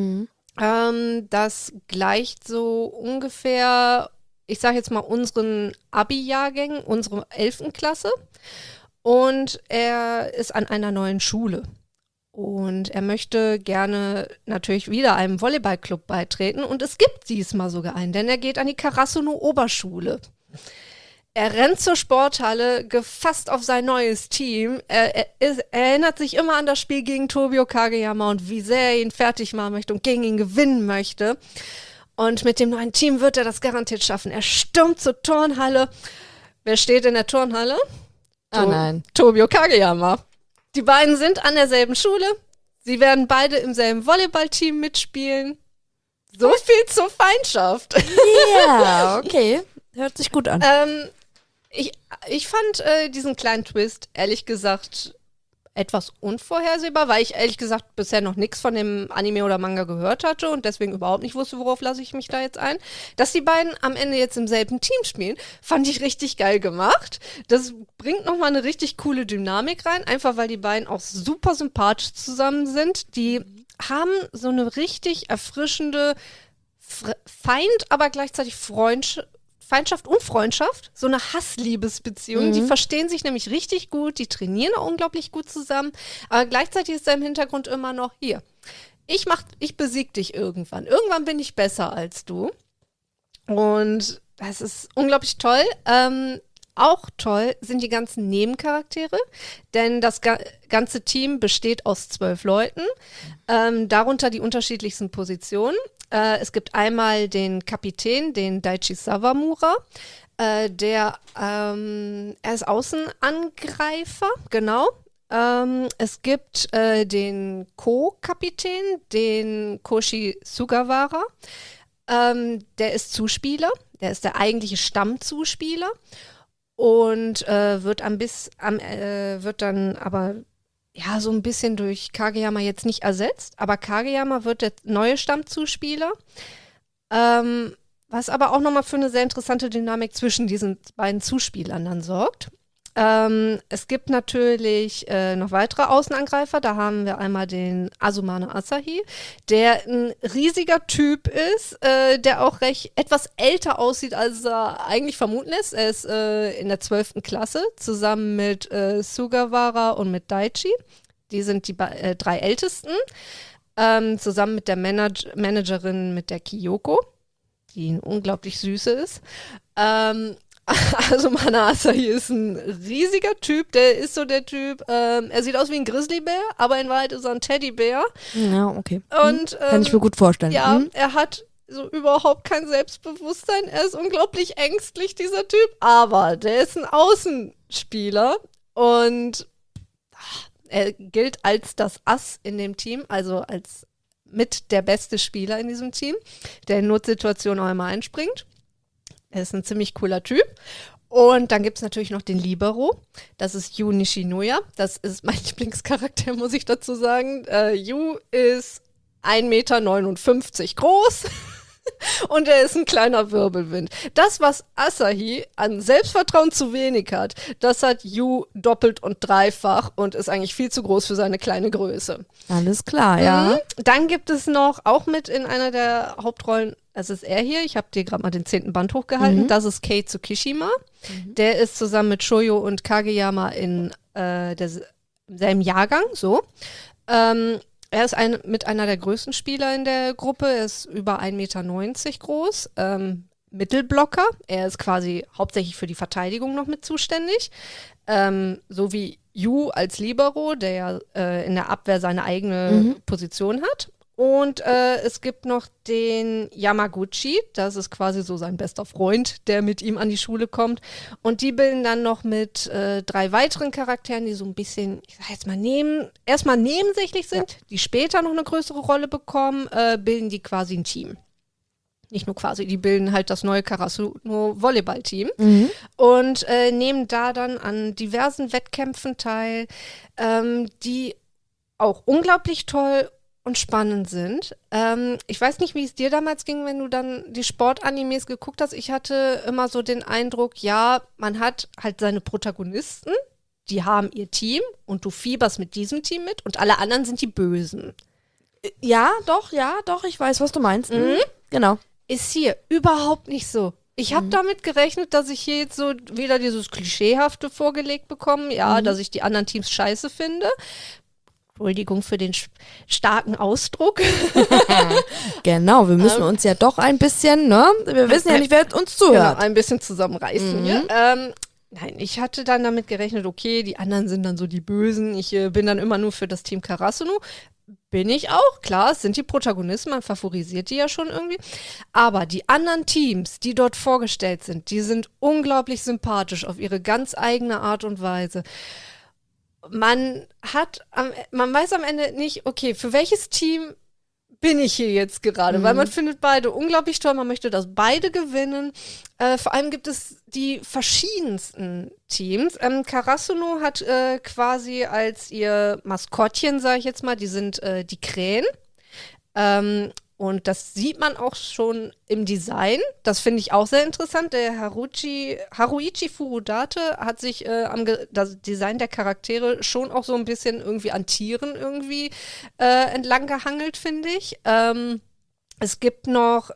Das gleicht so ungefähr, ich sage jetzt mal, unseren Abi-Jahrgängen, unsere 11. Klasse. Und er ist an einer neuen Schule. Und er möchte gerne natürlich wieder einem Volleyballclub beitreten. Und es gibt diesmal sogar einen, denn er geht an die Karasuno-Oberschule. Er rennt zur Sporthalle, gefasst auf sein neues Team. Er erinnert sich immer an das Spiel gegen Tobio Kageyama und wie sehr er ihn fertig machen möchte und gegen ihn gewinnen möchte. Und mit dem neuen Team wird er das garantiert schaffen. Er stürmt zur Turnhalle. Wer steht in der Turnhalle? Nein. Tobio Kageyama. Die beiden sind an derselben Schule. Sie werden beide im selben Volleyballteam mitspielen. So viel zur Feindschaft. Ja, okay. Hört sich gut an. Ich fand diesen kleinen Twist, ehrlich gesagt, etwas unvorhersehbar, weil ich ehrlich gesagt bisher noch nichts von dem Anime oder Manga gehört hatte und deswegen überhaupt nicht wusste, worauf lasse ich mich da jetzt ein. Dass die beiden am Ende jetzt im selben Team spielen, fand ich richtig geil gemacht. Das bringt nochmal eine richtig coole Dynamik rein, einfach weil die beiden auch super sympathisch zusammen sind. Die haben so eine richtig erfrischende aber gleichzeitig Feindschaft und Freundschaft, so eine Hassliebesbeziehung. Die verstehen sich nämlich richtig gut, die trainieren auch unglaublich gut zusammen, aber gleichzeitig ist da im Hintergrund immer noch, hier, ich besieg dich irgendwann. Irgendwann bin ich besser als du. Und das ist unglaublich toll. Auch toll sind die ganzen Nebencharaktere, denn das ganze Team besteht aus 12 Leuten, darunter die unterschiedlichsten Positionen. Es gibt einmal den Kapitän, den Daichi Sawamura, er ist Außenangreifer, genau. Es gibt den Co-Kapitän, den Koshi Sugawara, der ist Zuspieler, der ist der eigentliche Stammzuspieler und wird dann aber ja, so ein bisschen durch Kageyama jetzt nicht ersetzt, aber Kageyama wird der neue Stammzuspieler, was aber auch nochmal für eine sehr interessante Dynamik zwischen diesen beiden Zuspielern dann sorgt. Es gibt natürlich noch weitere Außenangreifer, da haben wir einmal den Azumane Asahi, der ein riesiger Typ ist, der auch etwas älter aussieht, als er eigentlich vermuten lässt. Er ist in der 12. Klasse, zusammen mit Sugawara und mit Daichi. Die sind die 3 Ältesten, zusammen mit der Managerin, mit der Kyoko, die unglaublich süße ist. Also Asahi ist ein riesiger Typ, der ist so der Typ, er sieht aus wie ein Grizzlybär, aber in Wahrheit ist er ein Teddybär. Ja, okay. Und, kann ich mir gut vorstellen. Ja, er hat so überhaupt kein Selbstbewusstsein. Er ist unglaublich ängstlich, dieser Typ. Aber der ist ein Außenspieler und er gilt als das Ass in dem Team, also als mit der beste Spieler in diesem Team, der in Notsituationen auch immer einspringt. Er ist ein ziemlich cooler Typ. Und dann gibt es natürlich noch den Libero. Das ist Yu Nishinoya. Das ist mein Lieblingscharakter, muss ich dazu sagen. Yu ist 1,59 Meter groß. Und er ist ein kleiner Wirbelwind. Das, was Asahi an Selbstvertrauen zu wenig hat, das hat Yu doppelt und dreifach und ist eigentlich viel zu groß für seine kleine Größe. Alles klar, ja. Dann gibt es noch, auch mit in einer der Hauptrollen, das ist er hier, ich habe dir gerade mal den 10. Band hochgehalten, das ist Kei Tsukishima. Der ist zusammen mit Shoyo und Kageyama in selben Jahrgang, so. Er ist mit einer der größten Spieler in der Gruppe. Er ist über 1,90 Meter groß. Mittelblocker. Er ist quasi hauptsächlich für die Verteidigung noch mit zuständig. So wie Yu als Libero, der ja in der Abwehr seine eigene Position hat. Und es gibt noch den Yamaguchi, das ist quasi so sein bester Freund, der mit ihm an die Schule kommt. Und die bilden dann noch mit 3 weiteren Charakteren, die so ein bisschen, ich sag jetzt mal, erstmal nebensächlich sind, die später noch eine größere Rolle bekommen, bilden die quasi ein Team. Nicht nur quasi, die bilden halt das neue Karasuno-Volleyball-Team und nehmen da dann an diversen Wettkämpfen teil, die auch unglaublich toll und spannend sind. Ich weiß nicht, wie es dir damals ging, wenn du dann die Sportanimes geguckt hast. Ich hatte immer so den Eindruck, ja, man hat halt seine Protagonisten, die haben ihr Team und du fieberst mit diesem Team mit und alle anderen sind die Bösen. Ja, doch, ich weiß, was du meinst. Genau. Ist hier überhaupt nicht so. Ich habe damit gerechnet, dass ich hier jetzt so wieder dieses Klischeehafte vorgelegt bekomme, ja, dass ich die anderen Teams scheiße finde. Entschuldigung für den starken Ausdruck. Genau, wir müssen uns ja doch ein bisschen, ne? Wir wissen ja nicht, wer uns zuhört. Genau, ein bisschen zusammenreißen. Ja? Nein, ich hatte dann damit gerechnet, okay, die anderen sind dann so die Bösen. Ich bin dann immer nur für das Team Karasuno. Bin ich auch, klar, es sind die Protagonisten, man favorisiert die ja schon irgendwie. Aber die anderen Teams, die dort vorgestellt sind, die sind unglaublich sympathisch auf ihre ganz eigene Art und Weise. Man weiß am Ende nicht, okay, für welches Team bin ich hier jetzt gerade, weil man findet beide unglaublich toll, man möchte, dass beide gewinnen. Vor allem gibt es die verschiedensten Teams. Karasuno hat quasi als ihr Maskottchen, sage ich jetzt mal, die sind die Krähen. Und das sieht man auch schon im Design. Das finde ich auch sehr interessant. Der Haruichi Furudate hat sich das Design der Charaktere schon auch so ein bisschen irgendwie an Tieren irgendwie entlang gehangelt, finde ich. Es gibt noch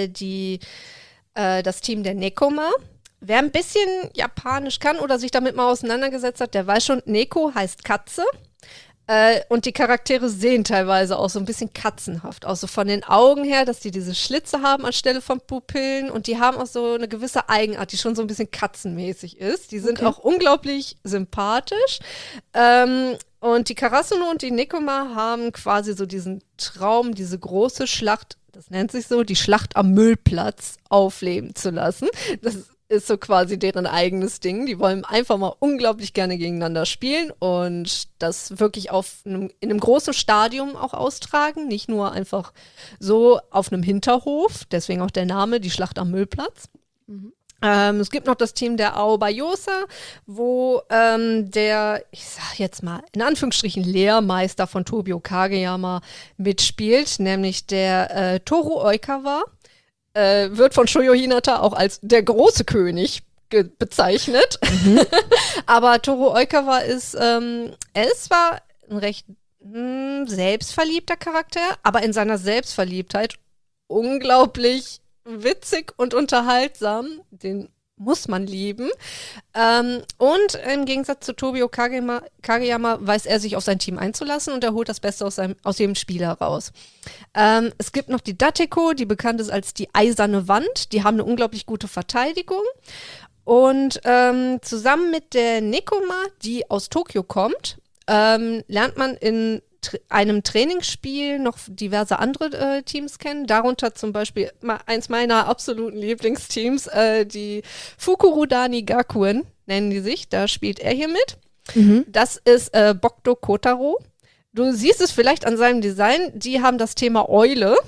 das Team der Nekoma. Wer ein bisschen Japanisch kann oder sich damit mal auseinandergesetzt hat, der weiß schon, Neko heißt Katze. Und die Charaktere sehen teilweise auch so ein bisschen katzenhaft aus, so von den Augen her, dass die diese Schlitze haben anstelle von Pupillen und die haben auch so eine gewisse Eigenart, die schon so ein bisschen katzenmäßig ist. Die sind auch unglaublich sympathisch. Und die Karasuno und die Nekoma haben quasi so diesen Traum, diese große Schlacht, das nennt sich so, die Schlacht am Müllplatz aufleben zu lassen. Das ist so quasi deren eigenes Ding. Die wollen einfach mal unglaublich gerne gegeneinander spielen und das wirklich in einem großen Stadium auch austragen, nicht nur einfach so auf einem Hinterhof, deswegen auch der Name, die Schlacht am Müllplatz. Es gibt noch das Team der Aobayosa, wo der, ich sag jetzt mal, in Anführungsstrichen Lehrmeister von Tobio Kageyama mitspielt, nämlich der Toru Oikawa. Wird von Shoyo Hinata auch als der große König bezeichnet. Aber Toru Oikawa ist zwar ein recht selbstverliebter Charakter, aber in seiner Selbstverliebtheit unglaublich witzig und unterhaltsam. Den muss man lieben. Und im Gegensatz zu Tobio Kageyama weiß er sich auf sein Team einzulassen und er holt das Beste aus jedem Spieler raus. Es gibt noch die Dateko, die bekannt ist als die eiserne Wand. Die haben eine unglaublich gute Verteidigung. Und zusammen mit der Nekoma, die aus Tokio kommt, lernt man in einem Trainingsspiel noch diverse andere Teams kennen, darunter zum Beispiel eins meiner absoluten Lieblingsteams, die Fukurodani Gakuen nennen die sich, da spielt er hier mit. Das ist Bokdo Kotaro. Du siehst es vielleicht an seinem Design, die haben das Thema Eule.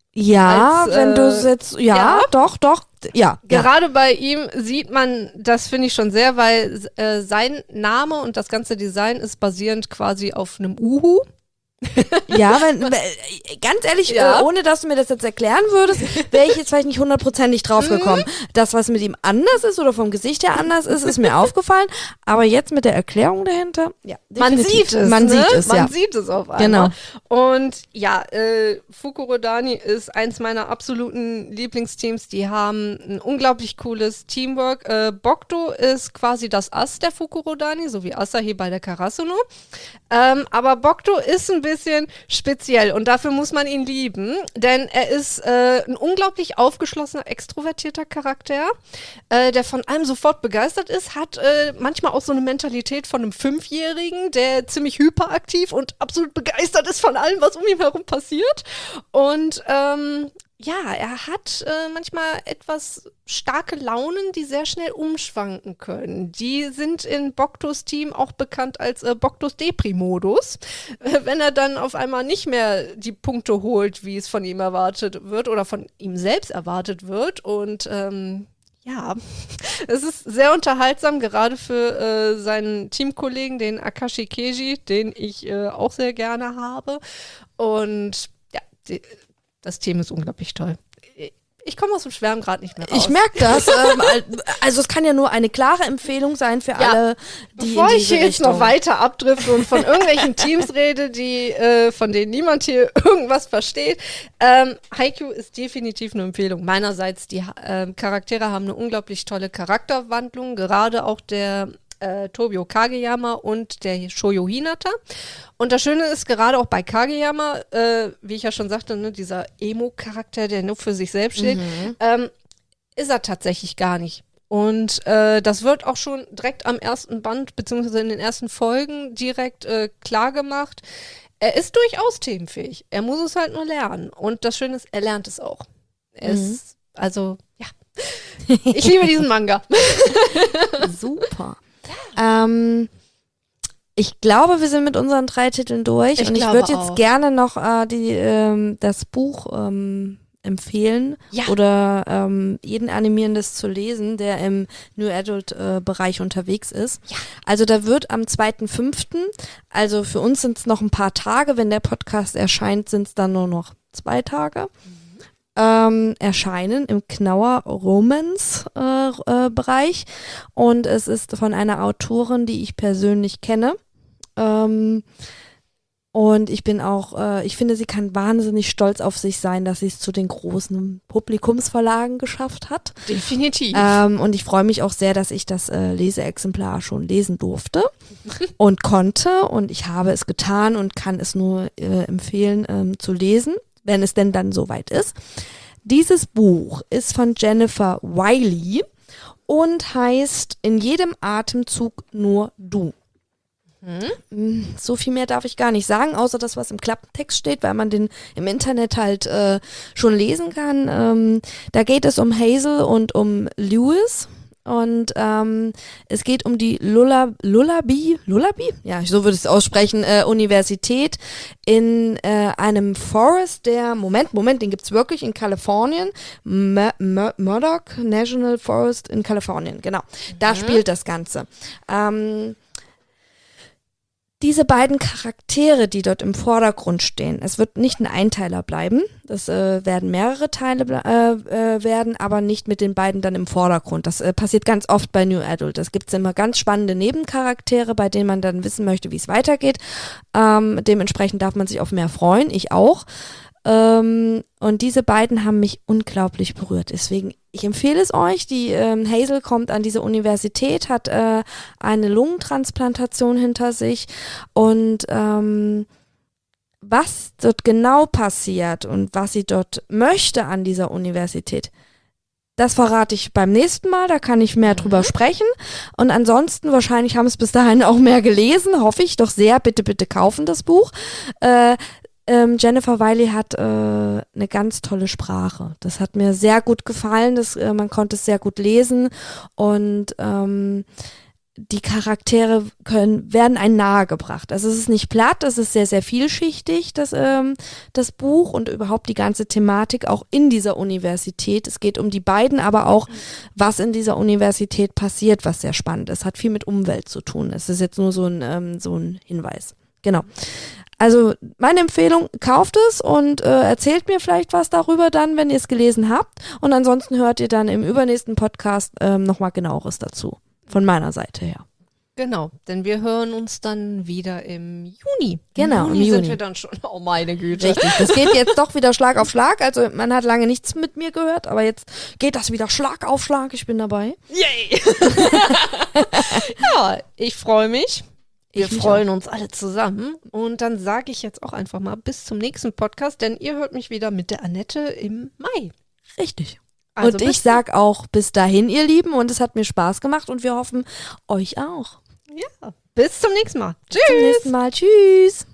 Ja, wenn du es jetzt, doch, ja. Gerade bei ihm sieht man, das finde ich schon sehr, weil sein Name und das ganze Design ist basierend quasi auf einem Uhu. Ja, ganz ehrlich, ohne dass du mir das jetzt erklären würdest, wäre ich jetzt vielleicht nicht 100%ig drauf gekommen. Das, was mit ihm anders ist oder vom Gesicht her anders ist mir aufgefallen. Aber jetzt mit der Erklärung dahinter, ja, man sieht es. Man sieht es auf einmal. Genau. Und ja, Fukurodani ist eins meiner absoluten Lieblingsteams. Die haben ein unglaublich cooles Teamwork. Bokdo ist quasi das Ass der Fukurodani, so wie Asahi bei der Karasuno. Aber Bokdo ist ein bisschen speziell und dafür muss man ihn lieben, denn er ist ein unglaublich aufgeschlossener, extrovertierter Charakter, der von allem sofort begeistert ist, hat manchmal auch so eine Mentalität von einem 5-Jährigen, der ziemlich hyperaktiv und absolut begeistert ist von allem, was um ihn herum passiert. Und ja, er hat manchmal etwas starke Launen, die sehr schnell umschwanken können. Die sind in Bokdos Team auch bekannt als Bokdos Depri-Modus. Wenn er dann auf einmal nicht mehr die Punkte holt, wie es von ihm erwartet wird oder von ihm selbst erwartet wird. Und ja, es ist sehr unterhaltsam, gerade für seinen Teamkollegen, den Akashi Keiji, den ich auch sehr gerne habe. Und ja, das Team ist unglaublich toll. Ich komme aus dem Schwärmen gerade nicht mehr raus. Ich merke das. Also es kann ja nur eine klare Empfehlung sein für alle, die bevor in ich hier jetzt noch weiter abdrifte und von irgendwelchen Teams rede, die von denen niemand hier irgendwas versteht. Haikyuu ist definitiv eine Empfehlung. Meinerseits, die Charaktere haben eine unglaublich tolle Charakterwandlung. Gerade auch der Tobio Kageyama und der Shoyo Hinata. Und das Schöne ist, gerade auch bei Kageyama, wie ich ja schon sagte, ne, dieser Emo-Charakter, der nur für sich selbst steht, ist er tatsächlich gar nicht. Und das wird auch schon direkt am ersten Band, beziehungsweise in den ersten Folgen direkt klar gemacht. Er ist durchaus themenfähig. Er muss es halt nur lernen. Und das Schöne ist, er lernt es auch. Er ist, also, ja. Ich liebe diesen Manga. Super. Ich glaube, wir sind mit unseren 3 Titeln durch und ich würde jetzt gerne noch das Buch empfehlen oder jeden animieren, das zu lesen, der im New Adult Bereich unterwegs ist. Ja. Also da wird am 2.5., also für uns sind es noch ein paar Tage, wenn der Podcast erscheint, sind es dann nur noch 2 Tage. Erscheinen im Knauer Romance Bereich und es ist von einer Autorin, die ich persönlich kenne und ich bin auch, ich finde, sie kann wahnsinnig stolz auf sich sein, dass sie es zu den großen Publikumsverlagen geschafft hat. Definitiv. Und ich freue mich auch sehr, dass ich das Leseexemplar schon lesen durfte und konnte und ich habe es getan und kann es nur empfehlen zu lesen, wenn es denn dann soweit ist. Dieses Buch ist von Jennifer Wiley und heißt In jedem Atemzug nur du. So viel mehr darf ich gar nicht sagen, außer das, was im Klappentext steht, weil man den im Internet halt schon lesen kann. Da geht es um Hazel und um Lewis. Und es geht um die Lullaby? Ja, so würde ich es aussprechen, Universität in einem Forest, der, Moment, den gibt's wirklich in Kalifornien, Murdoch National Forest in Kalifornien, genau. Da spielt das Ganze. Diese beiden Charaktere, die dort im Vordergrund stehen, es wird nicht ein Einteiler bleiben, das werden mehrere Teile werden, aber nicht mit den beiden dann im Vordergrund. Das passiert ganz oft bei New Adult. Es gibt immer ganz spannende Nebencharaktere, bei denen man dann wissen möchte, wie es weitergeht. Dementsprechend darf man sich auf mehr freuen, ich auch. Und diese beiden haben mich unglaublich berührt. Deswegen, ich empfehle es euch. Die Hazel kommt an diese Universität, hat eine Lungentransplantation hinter sich und was dort genau passiert und was sie dort möchte an dieser Universität, Das verrate ich beim nächsten Mal, da kann ich mehr drüber sprechen. Und ansonsten, wahrscheinlich haben es bis dahin auch mehr gelesen, hoffe ich doch sehr. Bitte, bitte kaufen das Buch. Jennifer Wiley hat eine ganz tolle Sprache. Das hat mir sehr gut gefallen. Man konnte es sehr gut lesen. Und die Charaktere werden einem nahegebracht. Also es ist nicht platt, es ist sehr, sehr vielschichtig, das Buch und überhaupt die ganze Thematik auch in dieser Universität. Es geht um die beiden, aber auch, was in dieser Universität passiert, was sehr spannend ist. Hat viel mit Umwelt zu tun. Es ist jetzt nur so ein Hinweis. Genau. Also meine Empfehlung, kauft es und erzählt mir vielleicht was darüber dann, wenn ihr es gelesen habt. Und ansonsten hört ihr dann im übernächsten Podcast nochmal genaueres dazu. Von meiner Seite her. Genau, denn wir hören uns dann wieder im Juni. Genau, im Juni sind wir dann schon. Oh meine Güte. Richtig, das geht jetzt doch wieder Schlag auf Schlag. Also man hat lange nichts mit mir gehört, aber jetzt geht das wieder Schlag auf Schlag. Ich bin dabei. Yay! Ja, ich freue mich. Wir freuen uns alle zusammen. Und dann sage ich jetzt auch einfach mal bis zum nächsten Podcast, denn ihr hört mich wieder mit der Annette im Mai. Richtig. Also und ich sag auch bis dahin, ihr Lieben, und es hat mir Spaß gemacht und wir hoffen, euch auch. Ja, bis zum nächsten Mal. Tschüss. Bis zum nächsten Mal. Tschüss.